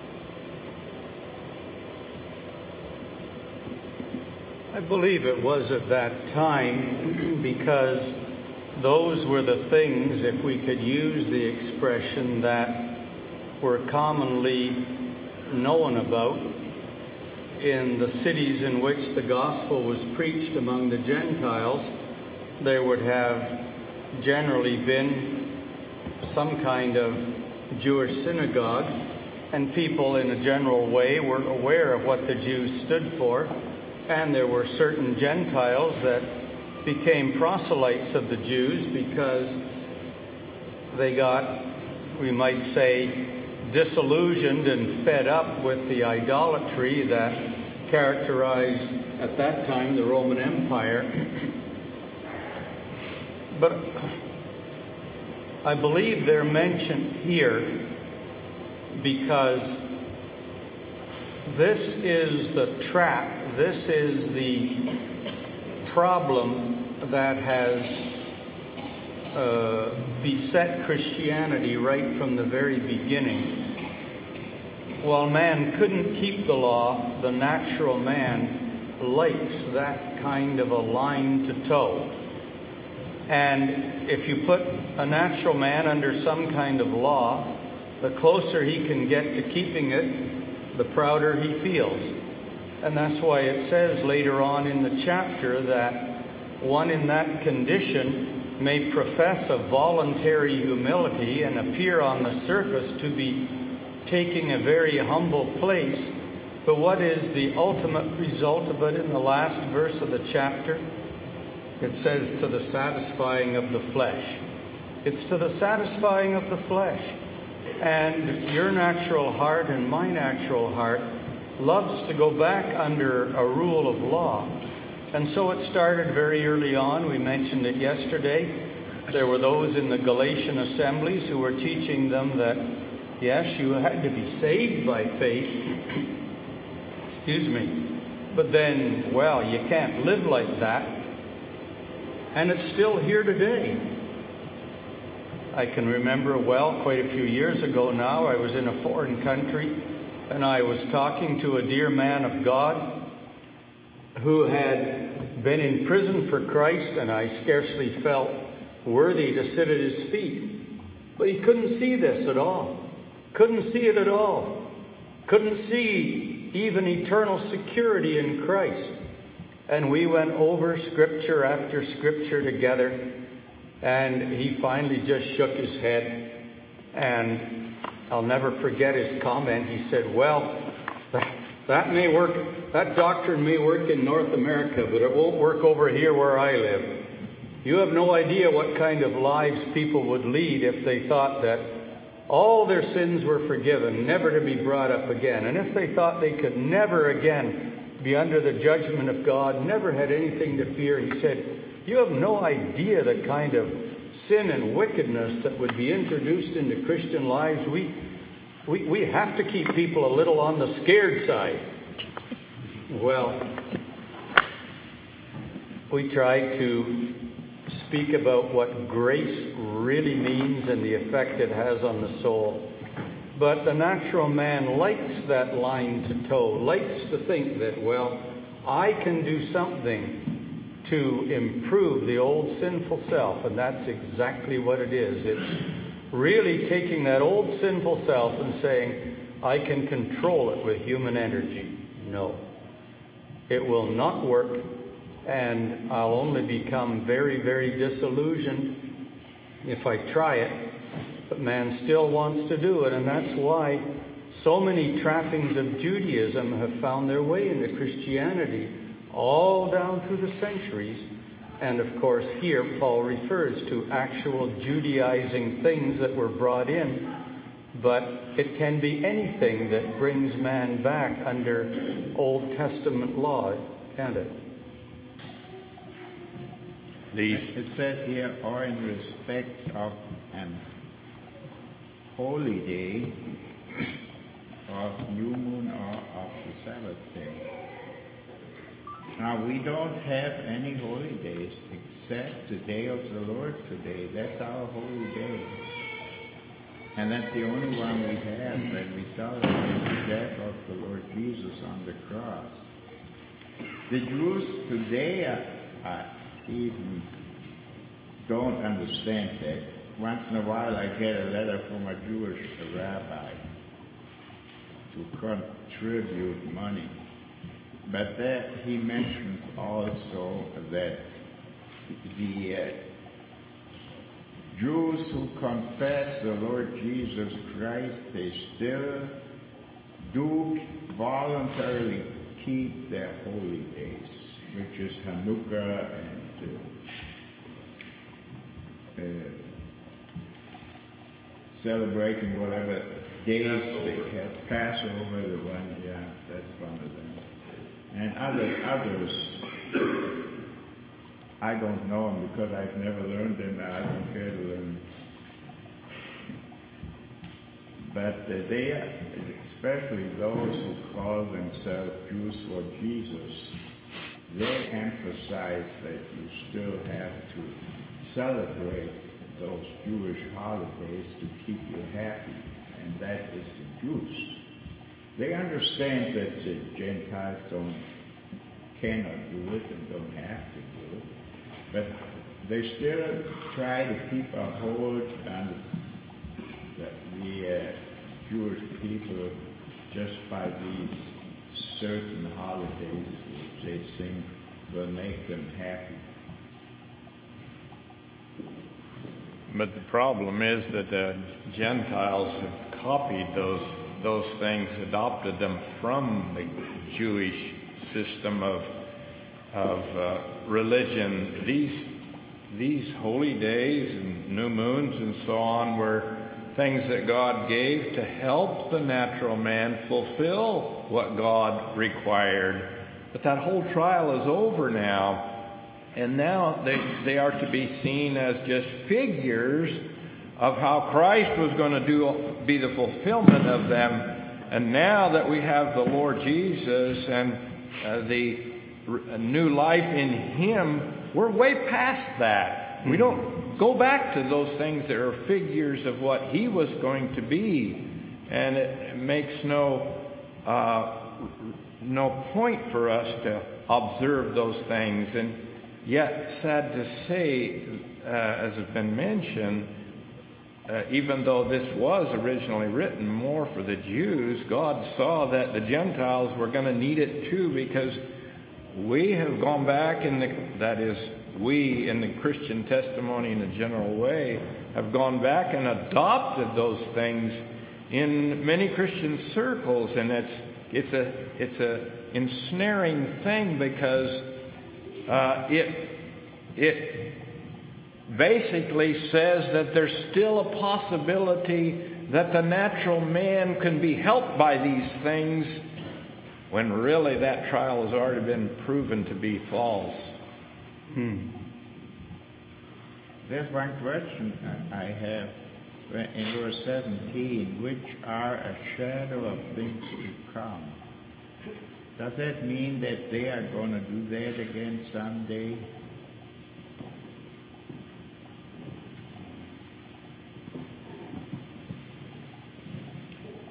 I believe it was at that time because those were the things, if we could use the expression, that were commonly known about in the cities in which the gospel was preached among the Gentiles. There would have generally been some kind of Jewish synagogue, and people in a general way were aware of what the Jews stood for. And there were certain Gentiles that became proselytes of the Jews because they got, we might say, disillusioned and fed up with the idolatry that characterized at that time the Roman Empire. But I believe they're mentioned here because this is the trap, this is the problem that has beset Christianity right from the very beginning. While man couldn't keep the law, the natural man likes that kind of a line to toe. And if you put a natural man under some kind of law, the closer he can get to keeping it, the prouder he feels. And that's why it says later on in the chapter that one in that condition may profess a voluntary humility and appear on the surface to be taking a very humble place. But what is the ultimate result of it in the last verse of the chapter? It says, to the satisfying of the flesh. It's to the satisfying of the flesh. And your natural heart and my natural heart loves to go back under a rule of law. And so it started very early on. We mentioned it yesterday. There were those in the Galatian assemblies who were teaching them that, yes, you had to be saved by faith. Excuse me. But then, well, you can't live like that. And it's still here today. I can remember well, quite a few years ago now, I was in a foreign country and I was talking to a dear man of God who had been in prison for Christ, and I scarcely felt worthy to sit at his feet. But he couldn't see this at all. Couldn't see it at all. Couldn't see even eternal security in Christ. And we went over scripture after scripture together. And he finally just shook his head, and I'll never forget his comment. He said, well, that may work, that doctrine may work in North America, but it won't work over here where I live. You have no idea what kind of lives people would lead if they thought that all their sins were forgiven, never to be brought up again. And if they thought they could never again be under the judgment of God, never had anything to fear, he said, you have no idea the kind of sin and wickedness that would be introduced into Christian lives. We have to keep people a little on the scared side. Well, we try to speak about what grace really means and the effect it has on the soul. But the natural man likes that line to toe, likes to think that, well, I can do something to improve the old sinful self. And that's exactly what it is. It's really taking that old sinful self and saying, I can control it with human energy. No. It will not work, and I'll only become very, very disillusioned if I try it. But man still wants to do it, and that's why so many trappings of Judaism have found their way into Christianity all down through the centuries. And of course here Paul refers to actual Judaizing things that were brought in, but it can be anything that brings man back under Old Testament law, can't it? It says here, or in respect of an holy day, of new moon, or of the Sabbath day. Now, we don't have any holy days except the day of the Lord today. That's our holy day. And that's the only one we have when we celebrate the death of the Lord Jesus on the cross. The Jews today even don't understand that. Once in a while I get a letter from a Jewish rabbi to contribute money. But there he mentions also that the Jews who confess the Lord Jesus Christ, they still do voluntarily keep their holy days, which is Hanukkah and celebrating whatever days they have. Passover, the one, yeah, that's one of them. And others, I don't know them because I've never learned them, and I don't care to learn. But they, especially those who call themselves Jews for Jesus, they emphasize that you still have to celebrate those Jewish holidays to keep you happy, and that is the Jews. They understand that the Gentiles cannot do it and don't have to do it, but they still try to keep a hold on the Jewish people just by these certain holidays which they think will make them happy. But the problem is that the Gentiles have copied those things, adopted them from the Jewish system of religion. These holy days and new moons and so on were things that God gave to help the natural man fulfill what God required. But that whole trial is over now. And now they are to be seen as just figures of how Christ was going to be the fulfillment of them. And now that we have the Lord Jesus and the new life in Him, we're way past that. We don't go back to those things that are figures of what He was going to be. And it makes no point for us to observe those things. And yet, sad to say, as has been mentioned, even though this was originally written more for the Jews, God saw that the Gentiles were going to need it too, because we have gone back we in the Christian testimony in a general way have gone back and adopted those things in many Christian circles, and it's a ensnaring thing, because it basically says that there's still a possibility that the natural man can be helped by these things, when really that trial has already been proven to be false. There's one question I have in verse 17, which are a shadow of things to come. Does that mean that they are going to do that again someday?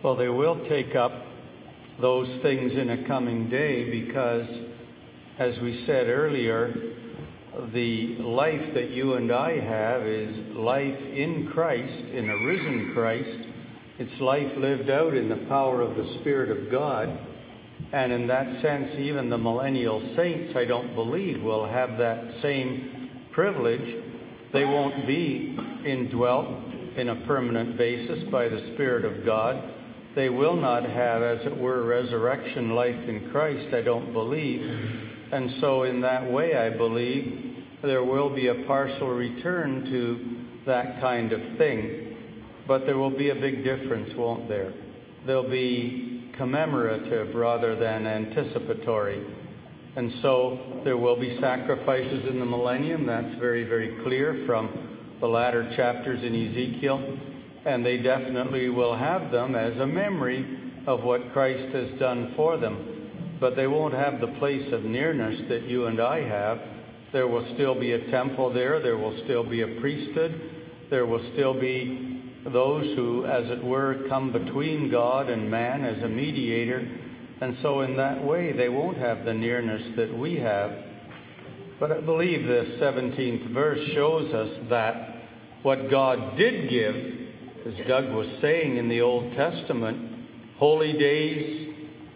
Well, they will take up those things in a coming day because, as we said earlier, the life that you and I have is life in Christ, in a risen Christ. It's life lived out in the power of the Spirit of God. And in that sense, even the millennial saints, I don't believe, will have that same privilege. They won't be indwelt in a permanent basis by the Spirit of God. They will not have, as it were, resurrection life in Christ, I don't believe. And so in that way, I believe there will be a partial return to that kind of thing. But there will be a big difference, won't there? There'll be commemorative rather than anticipatory. And so there will be sacrifices in the millennium. That's very, very clear from the latter chapters in Ezekiel. And they definitely will have them as a memory of what Christ has done for them. But they won't have the place of nearness that you and I have. There will still be a temple there. There will still be a priesthood. There will still be those who, as it were, come between God and man as a mediator. And so in that way, they won't have the nearness that we have. But I believe this 17th verse shows us that what God did give, as Doug was saying in the Old Testament, holy days,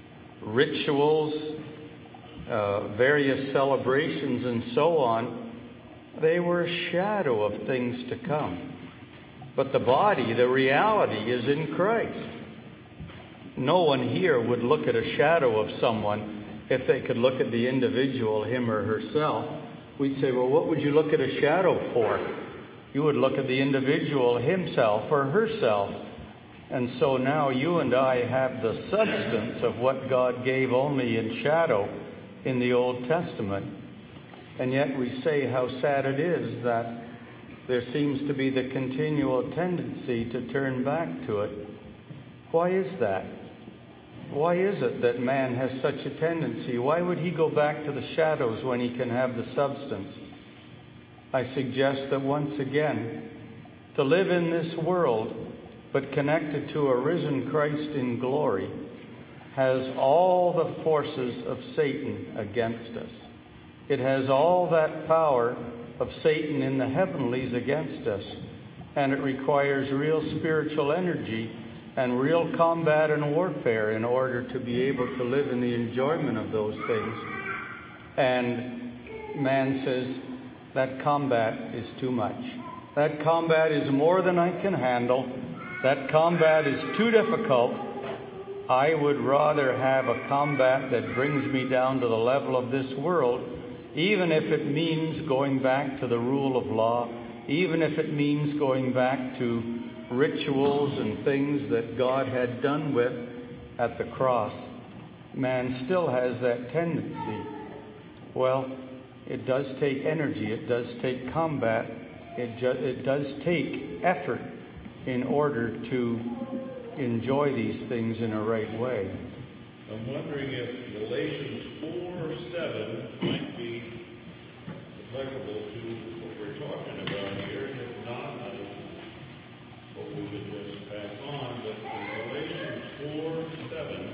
rituals, various celebrations, and so on, they were a shadow of things to come. But the body, the reality, is in Christ. No one here would look at a shadow of someone if they could look at the individual, him or herself. We'd say, well, what would you look at a shadow for? You would look at the individual himself or herself. And so now you and I have the substance of what God gave only in shadow in the Old Testament. And yet we say how sad it is that there seems to be the continual tendency to turn back to it. Why is that? Why is it that man has such a tendency? Why would he go back to the shadows when he can have the substance? I suggest that once again, to live in this world, but connected to a risen Christ in glory, has all the forces of Satan against us. It has all that power of Satan in the heavenlies against us. And it requires real spiritual energy and real combat and warfare in order to be able to live in the enjoyment of those things. And man says, that combat is too much. That combat is more than I can handle. That combat is too difficult. I would rather have a combat that brings me down to the level of this world, even if it means going back to the rule of law, even if it means going back to rituals and things that God had done with at the cross. Man still has that tendency. Well, it does take energy, it does take combat, it does take effort in order to enjoy these things in a right way. I'm wondering if Galatians 4:7 might be applicable to what we're talking about here. If not, what we would just pass on. But in Galatians 4:7,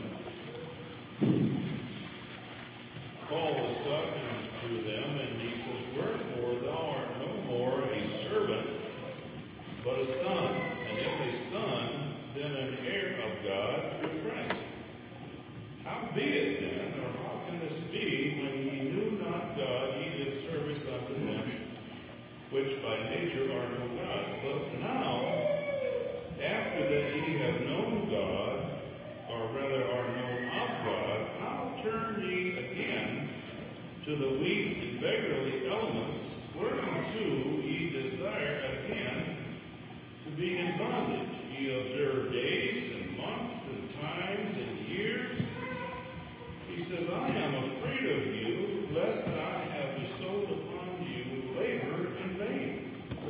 Paul is talking to them, and he says, "Wherefore thou art no more a servant, but a son, and if a son, then an heir of God through Christ. Howbeit then, or how can this be, when ye knew not God, ye did service unto them, which by nature are no gods? But now, after that ye have known God, or rather are known of God, how turn ye again to the weak and beggarly elements, whereunto ye desire again to be in bondage? Ye observe days and months and times and years." He says, "I am afraid of you, lest I have bestowed upon you labor in vain."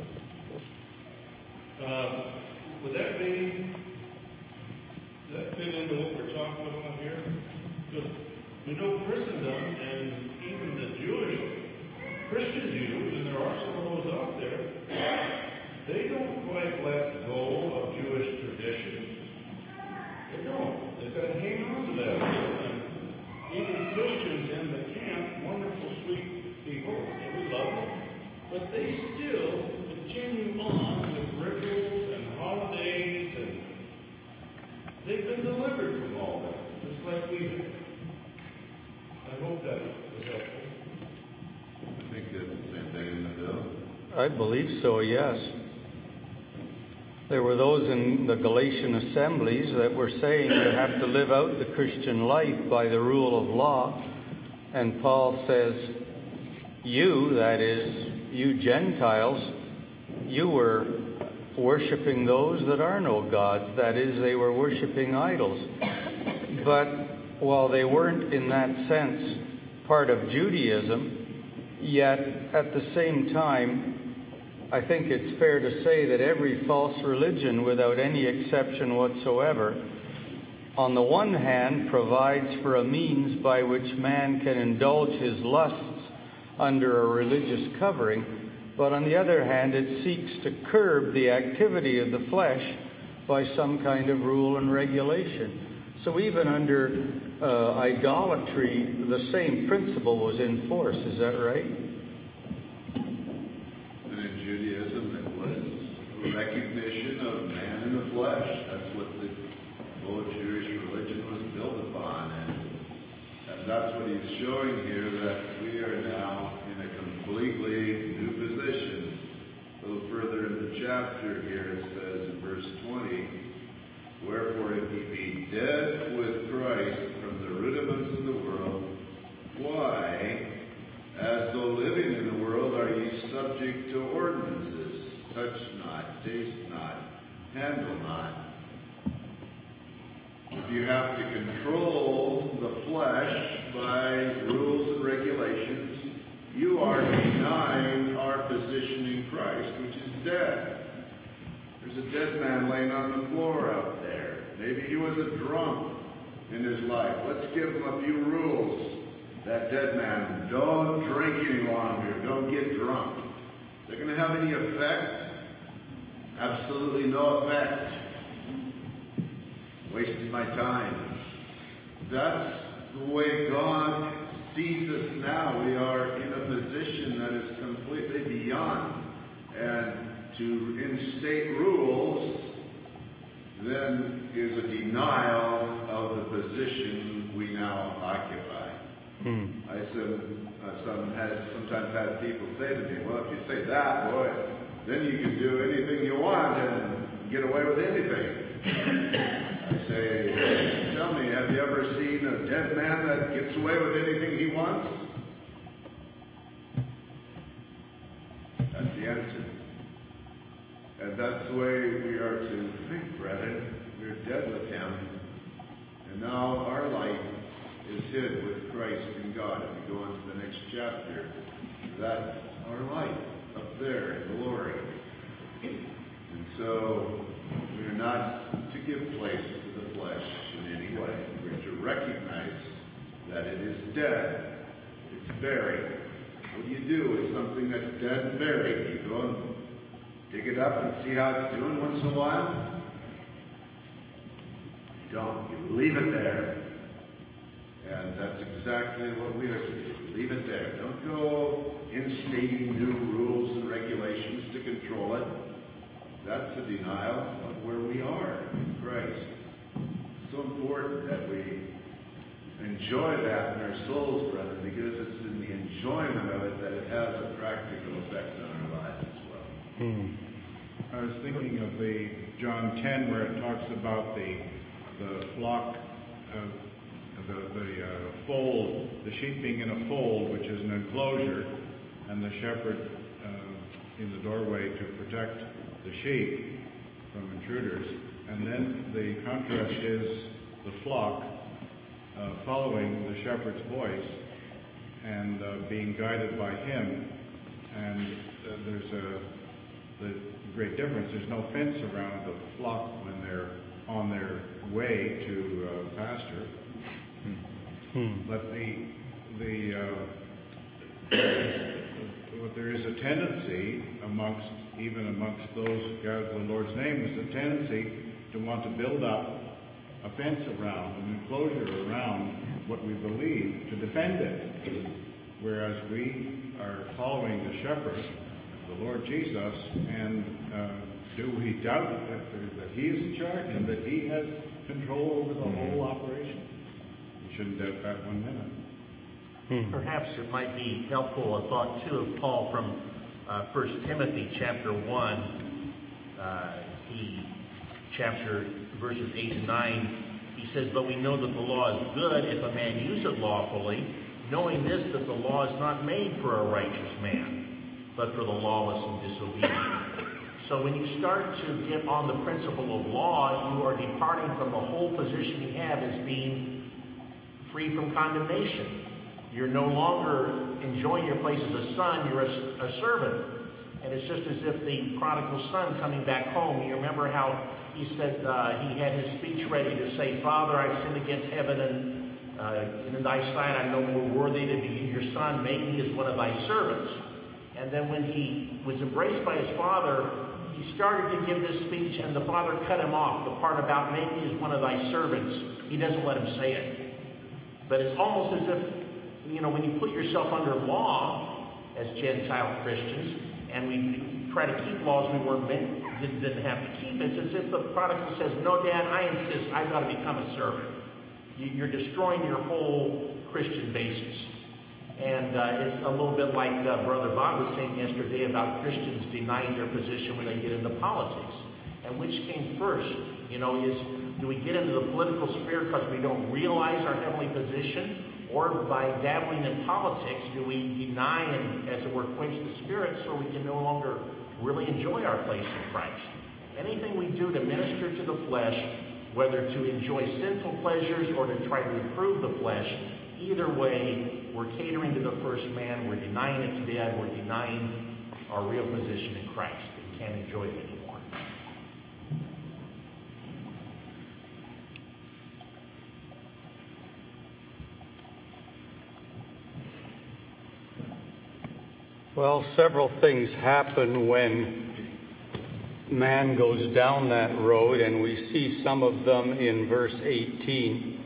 Would that be, does that fit into what we're talking about here? Because we know Christendom and even the Jewish Christian Jews, and there are some of those out there, they don't quite let go of Jewish tradition. They They've got to hang on to that rule. And even Christians in the camp, wonderful, sweet people, we love them, but they still continue on with rituals and holidays, and they've been delivered from all that, just like we have. I hope that was helpful. I think that's the same thing in the bill. I believe so, yes. There were those in the Galatian assemblies that were saying you have to live out the Christian life by the rule of law. And Paul says, you, that is, you Gentiles, you were worshiping those that are no gods. That is, they were worshiping idols. But while they weren't in that sense part of Judaism, yet at the same time, I think it's fair to say that every false religion, without any exception whatsoever, on the one hand provides for a means by which man can indulge his lusts under a religious covering, but on the other hand it seeks to curb the activity of the flesh by some kind of rule and regulation. So even under idolatry, the same principle was in force. Is that right? Judaism, it was a recognition of man in the flesh. That's what the whole Jewish religion was built upon. And that's what he's showing here, that we are now in a completely new position. A little further in the chapter here, it says in verse 20, wherefore if ye be dead with Christ from the rudiments of the world, why, as though living in the world, are ye subject to ordinances? Touch not, taste not, handle not. If you have to control the flesh by rules and regulations, you are denying our position in Christ, which is dead. There's a dead man laying on the floor out there. Maybe he was a drunk in his life. Let's give him a few rules. That dead man, don't drink any longer. Don't get drunk. Is that going to have any effect? Absolutely no effect. Wasted my time. That's the way God sees us now. We are in a position that is completely beyond. And to instate rules then is a denial of the position we now occupy. I sometimes had people say to me, well, if you say that, boy, then you can do anything you want and get away with anything. I say, tell me, have you ever seen a dead man that gets away with anything he wants? That's the answer. And that's the way we are to think, brethren. We're dead with him. And now our life is hid with Christ in God. If we go on to the next chapter, that's our life up there in glory. And so we're not to give place to the flesh in any way. We're to recognize that it is dead. It's buried. What do you do with something that's dead and buried? You go and dig it up and see how it's doing once in a while? You don't. You leave it there. And that's exactly what we are to do. Leave it there. Don't go instating new rules and regulations to control it. That's a denial of where we are in Christ. It's so important that we enjoy that in our souls, brethren, because it's in the enjoyment of it that it has a practical effect on our lives as well. I was thinking of the John 10 where it talks about the flock of the fold, the sheep being in a fold, which is an enclosure, and the shepherd in the doorway to protect the sheep from intruders. And then the contrast is the flock following the shepherd's voice and being guided by him. And there's the great difference. There's no fence around the flock when they're on their way to pasture. But there is a tendency even amongst those who gather the Lord's name, is a tendency to want to build up a fence around, an enclosure around what we believe to defend it. Whereas we are following the shepherd, the Lord Jesus, and do we doubt that he is in charge and that he has control over the whole operation? We shouldn't doubt that 1 minute. Perhaps it might be helpful, a thought too of Paul from 1 Timothy chapter 1, verses 8 to 9. He says, "But we know that the law is good if a man use it lawfully, knowing this, that the law is not made for a righteous man, but for the lawless and disobedient." So when you start to get on the principle of law, you are departing from the whole position you have as being free from condemnation. You're no longer enjoying your place as a son, you're a servant. And it's just as if the prodigal son coming back home, you remember how he said he had his speech ready to say, "Father, I've sinned against heaven and in thy sight I'm no more worthy to be your son, make me as one of thy servants." And then when he was embraced by his father, he started to give this speech, and the father cut him off. The part about make me as one of thy servants, he doesn't let him say it. But it's almost as if, when you put yourself under law as Gentile Christians, and we try to keep laws we didn't have to keep, it's as if the prodigal says, "No, Dad, I insist, I've got to become a servant." You're destroying your whole Christian basis. And it's a little bit like Brother Bob was saying yesterday about Christians denying their position when they get into politics. And which came first? Do we get into the political sphere because we don't realize our heavenly position? Or by dabbling in politics, do we deny and, as it were, quench the spirit so we can no longer really enjoy our place in Christ? Anything we do to minister to the flesh, whether to enjoy sinful pleasures or to try to improve the flesh, either way, we're catering to the first man, we're denying its dead, we're denying our real position in Christ. We can't enjoy it anymore. Well, several things happen when man goes down that road, and we see some of them in verse 18.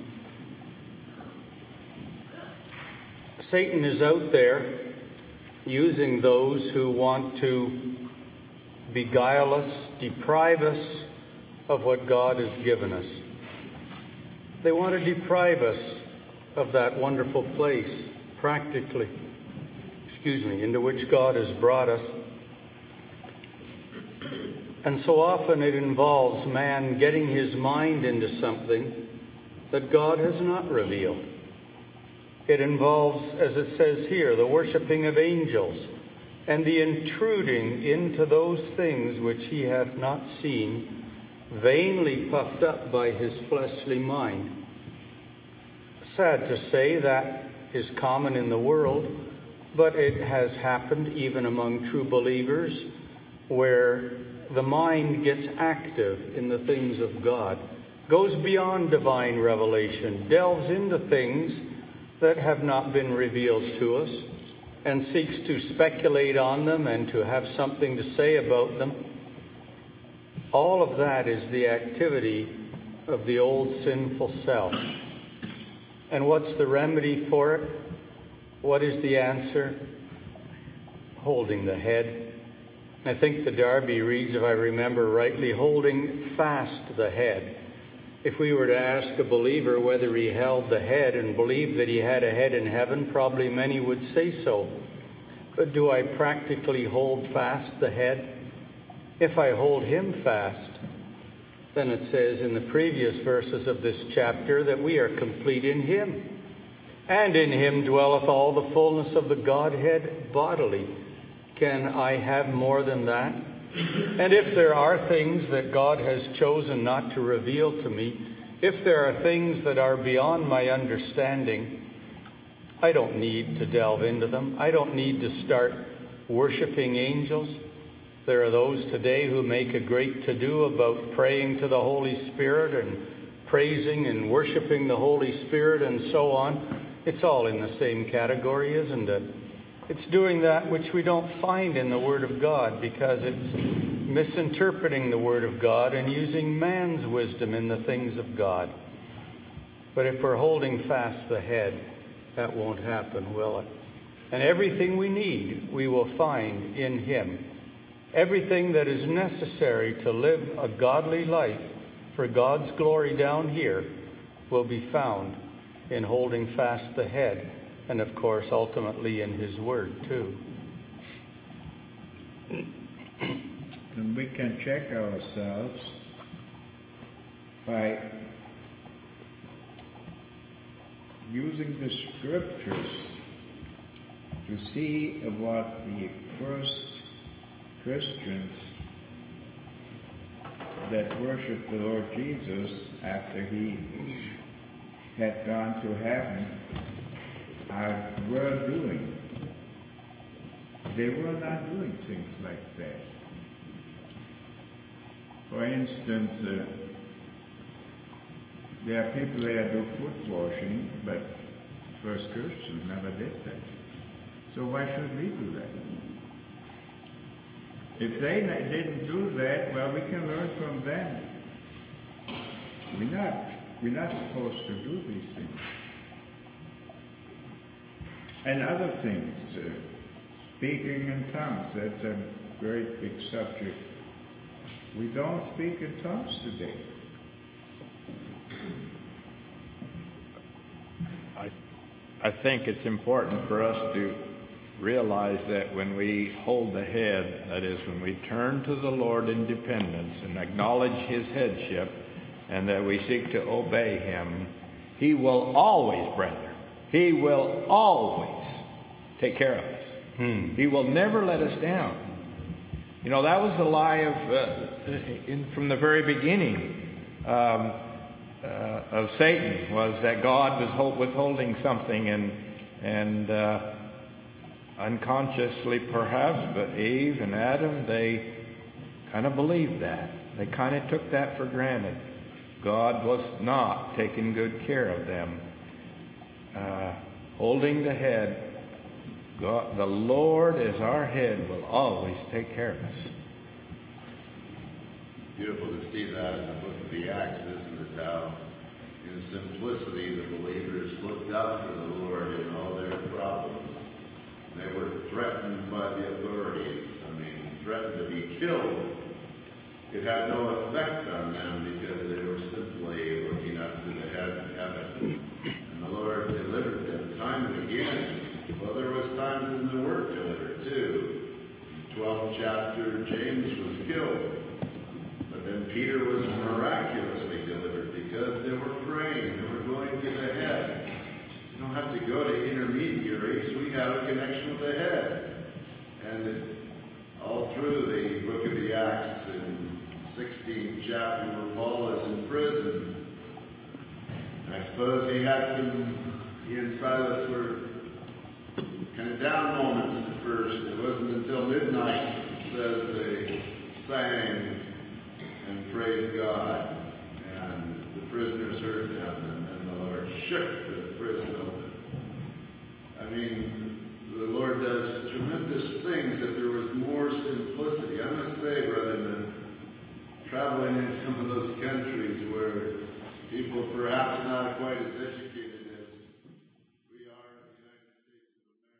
Satan is out there using those who want to beguile us, deprive us of what God has given us. They want to deprive us of that wonderful place, into which God has brought us. And so often it involves man getting his mind into something that God has not revealed. It involves, as it says here, the worshiping of angels and the intruding into those things which he hath not seen, vainly puffed up by his fleshly mind. Sad to say that is common in the world, but it has happened even among true believers, where the mind gets active in the things of God, goes beyond divine revelation, delves into things that have not been revealed to us, and seeks to speculate on them and to have something to say about them. All of that is the activity of the old sinful self. And what's the remedy for it? What is the answer? Holding the head. I think the Darby reads, if I remember rightly, holding fast the head. If we were to ask a believer whether he held the head and believed that he had a head in heaven, probably many would say so. But do I practically hold fast the head? If I hold him fast, then it says in the previous verses of this chapter that we are complete in him. And in him dwelleth all the fullness of the Godhead bodily. Can I have more than that? And if there are things that God has chosen not to reveal to me, if there are things that are beyond my understanding, I don't need to delve into them. I don't need to start worshiping angels. There are those today who make a great to-do about praying to the Holy Spirit and praising and worshiping the Holy Spirit and so on. It's all in the same category, isn't it? It's doing that which we don't find in the Word of God, because it's misinterpreting the Word of God and using man's wisdom in the things of God. But if we're holding fast the head, that won't happen, will it? And everything we need, we will find in him. Everything that is necessary to live a godly life for God's glory down here will be found in holding fast the head, and of course, ultimately in his word too. And we can check ourselves by using the scriptures to see what the first Christians that worshiped the Lord Jesus after he had gone to heaven were doing. They were not doing things like that. For instance, there are people that do foot washing, but first Christians never did that. So why should we do that? If they didn't do that, well, we can learn from them. We're not supposed to do these things. And other things, speaking in tongues, that's a great big subject. We don't speak in tongues today. I think it's important for us to realize that when we hold the head, that is, when we turn to the Lord in dependence and acknowledge his headship, and that we seek to obey him, he will always, brethren, he will always take care of us. He will never let us down. You know, that was the lie of from the very beginning of Satan, was that God was withholding something, and unconsciously perhaps, but Eve and Adam, they kind of believed that. They kind of took that for granted. God was not taking good care of them. Holding the head, God, the Lord as our head, will always take care of us. Beautiful to see that in the book of the Acts, isn't it? How in simplicity the believers looked up to the Lord in all their problems. They were threatened by the authorities. Threatened to be killed. It had no effect on them because they were simply looking up to the head of heaven. And the Lord delivered them time and again. Well, there was times when they weren't delivered too. In the 12th chapter, James was killed. But then Peter was miraculously delivered because they were praying. They were going to the head. You don't have to go to intermediaries. We have a connection with the head. And all through the book of the Acts, in 16th chapter, where Paul is in prison, I suppose he and Silas were kind of down moments at first. It wasn't until midnight, it says, they sang and praised God, and the prisoners heard them, and then the Lord shook the prison open. The Lord does tremendous things if there was more simplicity. I must say, brethren, that traveling in some of those countries where people perhaps not quite as educated as we are in the United States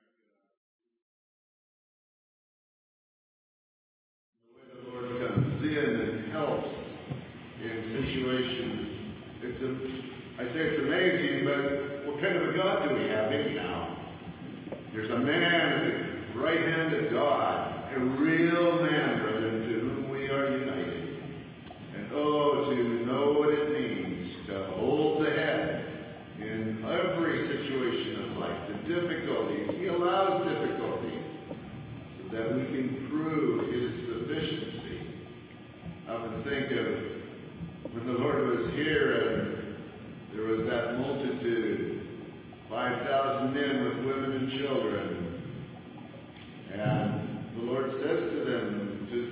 of America, the way the Lord comes in and helps in situations, I say it's amazing, but what kind of a God do we have anyhow? There's a man at the right hand of God, a real man, brethren, to whom we are united. And to know what it means to hold the head in every situation of life, the difficulties. He allows difficulties so that we can prove his sufficiency. I often think of when the Lord was here and there was that multitude, 5,000 men with women and children. And the Lord says to them, to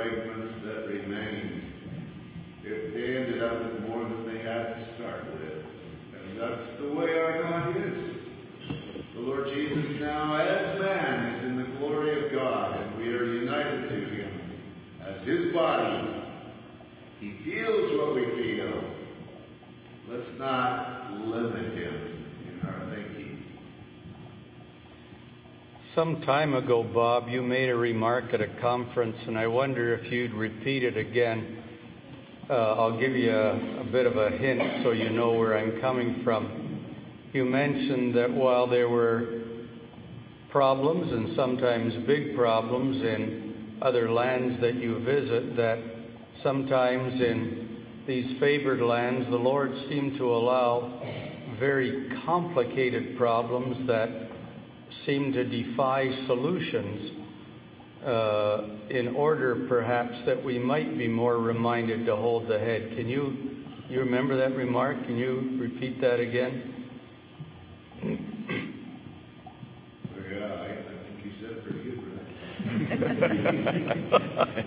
fragments that remained, if they ended up with more than they had to start with. And that's the way our God is. The Lord Jesus now, as man, is in the glory of God, and we are united to him as his body. He feels what we feel. Let's not limit him in our thinking. Some time ago, Bob, you made a remark at a conference, and I wonder if you'd repeat it again. I'll give you a bit of a hint so you know where I'm coming from. You mentioned that while there were problems, and sometimes big problems, in other lands that you visit, that sometimes in these favored lands, the Lord seemed to allow very complicated problems that seem to defy solutions in order perhaps that we might be more reminded to hold the head. Can you remember that remark? Can you repeat that again? Yeah, I think you said it pretty good, brother.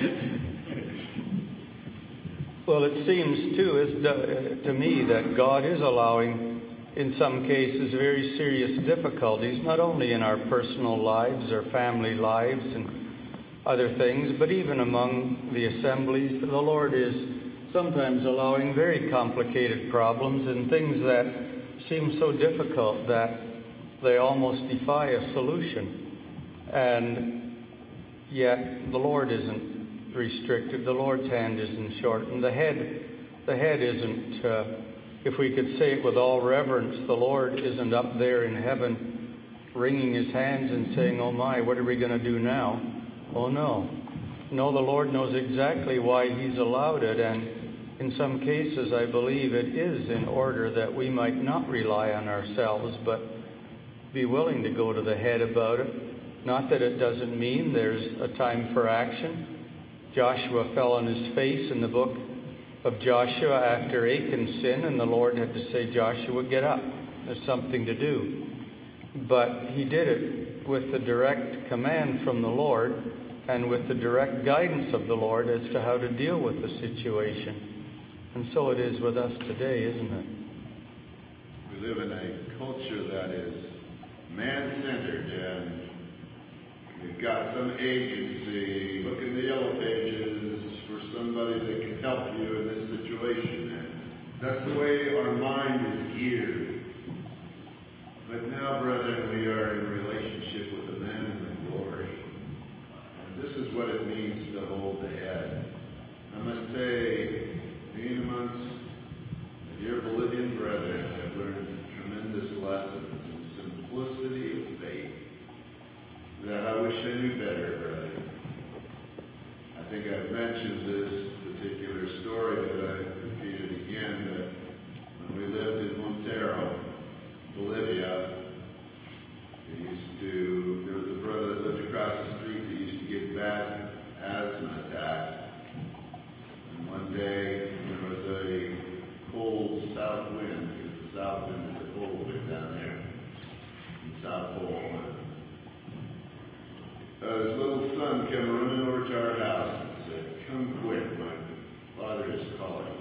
Well, it seems too to me that God is allowing, in some cases, very serious difficulties, not only in our personal lives or family lives and other things, but even among the assemblies. The Lord is sometimes allowing very complicated problems and things that seem so difficult that they almost defy a solution. And yet the Lord isn't restricted. The Lord's hand isn't shortened. The head isn't, if we could say it with all reverence, the Lord isn't up there in heaven wringing his hands and saying, oh my, what are we going to do now? Oh no. No, the Lord knows exactly why he's allowed it, and in some cases I believe it is in order that we might not rely on ourselves, but be willing to go to the head about it. Not that it doesn't mean there's a time for action. Joshua fell on his face in the book of Joshua after Achan's sin, and the Lord had to say, Joshua, get up. There's something to do. But he did it with the direct command from the Lord and with the direct guidance of the Lord as to how to deal with the situation. And so it is with us today, isn't it? We live in a culture that is man-centered, and we've got some agency. Look in the yellow pages for somebody that can help you in this situation. And that's the way our mind is geared. But now, brethren, we are in relationship with the man in the glory. And this is what it means to hold the head. I must say, being amongst the dear Bolivian brethren, I've learned tremendous lessons in simplicity of faith that I wish I knew better, brethren. I think I've mentioned this particular story, but I repeat it again, that when we lived in Montero, Bolivia, there was a brother that lived across the street that used to get bad asthma attacks. And one day, there was a cold south wind, because the south wind is a cold wind down there in the South Pole. His little son came running over to our house and said, come quick, my father is calling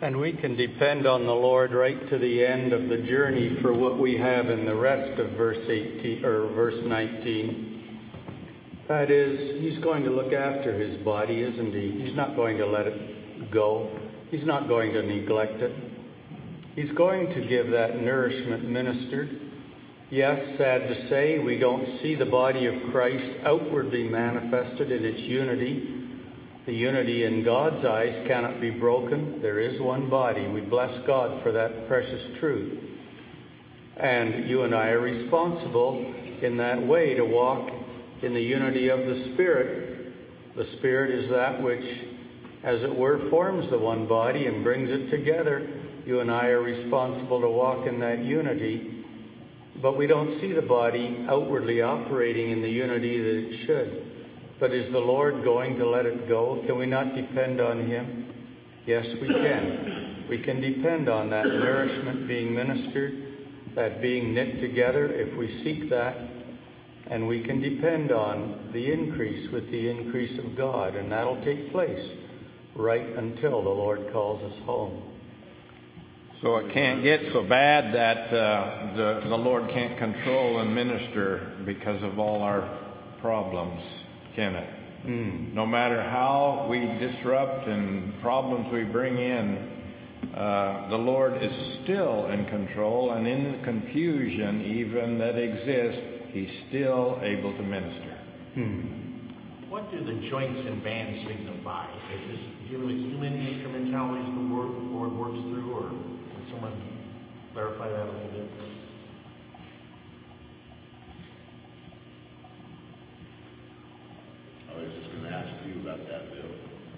And we can depend on the Lord right to the end of the journey for what we have in the rest of verse 19. That is, he's going to look after his body, isn't he? He's not going to let it go. He's not going to neglect it. He's going to give that nourishment ministered. Yes, sad to say, we don't see the body of Christ outwardly manifested in its unity. The unity in God's eyes cannot be broken. There is one body. We bless God for that precious truth. And you and I are responsible in that way to walk in the unity of the Spirit. The Spirit is that which, as it were, forms the one body and brings it together. You and I are responsible to walk in that unity. But we don't see the body outwardly operating in the unity that it should. But is the Lord going to let it go? Can we not depend on him? Yes, we can. We can depend on that nourishment being ministered, that being knit together if we seek that. And we can depend on the increase with the increase of God. And that'll take place right until the Lord calls us home. So it can't get so bad that the Lord can't control and minister because of all our problems, can it? No matter how we disrupt and problems we bring in, the Lord is still in control, and in the confusion even that exists, he's still able to minister. What do the joints and bands signify? Is this dealing with human instrumentalities the Lord works through, or can someone clarify that a little bit? I was just going to ask you about that, Bill.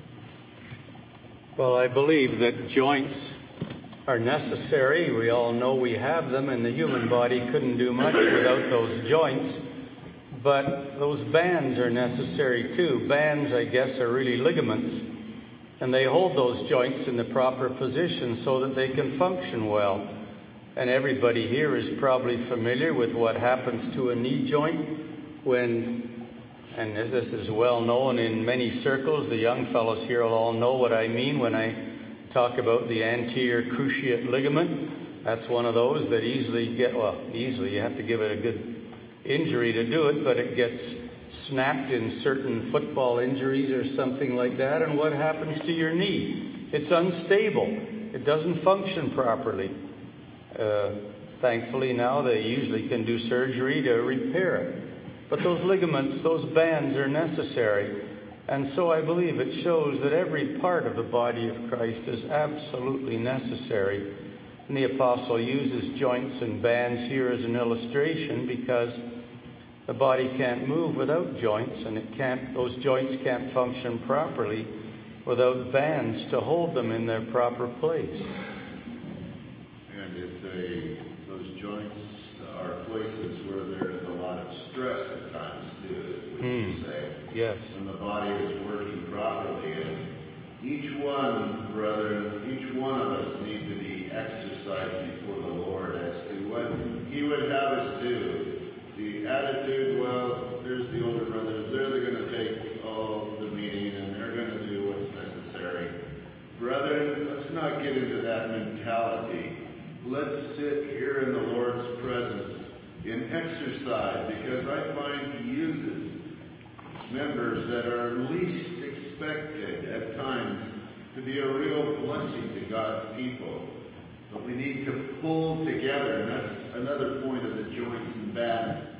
Well, I believe that joints are necessary. We all know we have them, and the human body couldn't do much without those joints. But those bands are necessary too. Bands, I guess, are really ligaments, and they hold those joints in the proper position so that they can function well. And everybody here is probably familiar with what happens to a knee joint when, and this is well known in many circles, the young fellows here will all know what I mean when I talk about the anterior cruciate ligament. That's one of those that easily, you have to give it a good injury to do it, but it gets snapped in certain football injuries or something like that. And what happens to your knee? It's unstable. It doesn't function properly. Thankfully now they usually can do surgery to repair it. But those ligaments, those bands are necessary. And so I believe it shows that every part of the body of Christ is absolutely necessary. And the apostle uses joints and bands here as an illustration because the body can't move without joints, and those joints can't function properly without bands to hold them in their proper place. And those joints are places where there is a lot of stress at times too, would you say? Yes. When the body is working properly, and each one, brethren, each one of us need to be exercised before the Lord as to what he would have us do. The attitude, well, there's the older brothers, they're going to take the meeting and they're going to do what's necessary. Brethren, let's not get into that mentality. Let's sit here in the Lord's presence in exercise, because I find he uses members that are least expected at times to be a real blessing to God's people. But we need to pull together, and that's another point of the joints and bands.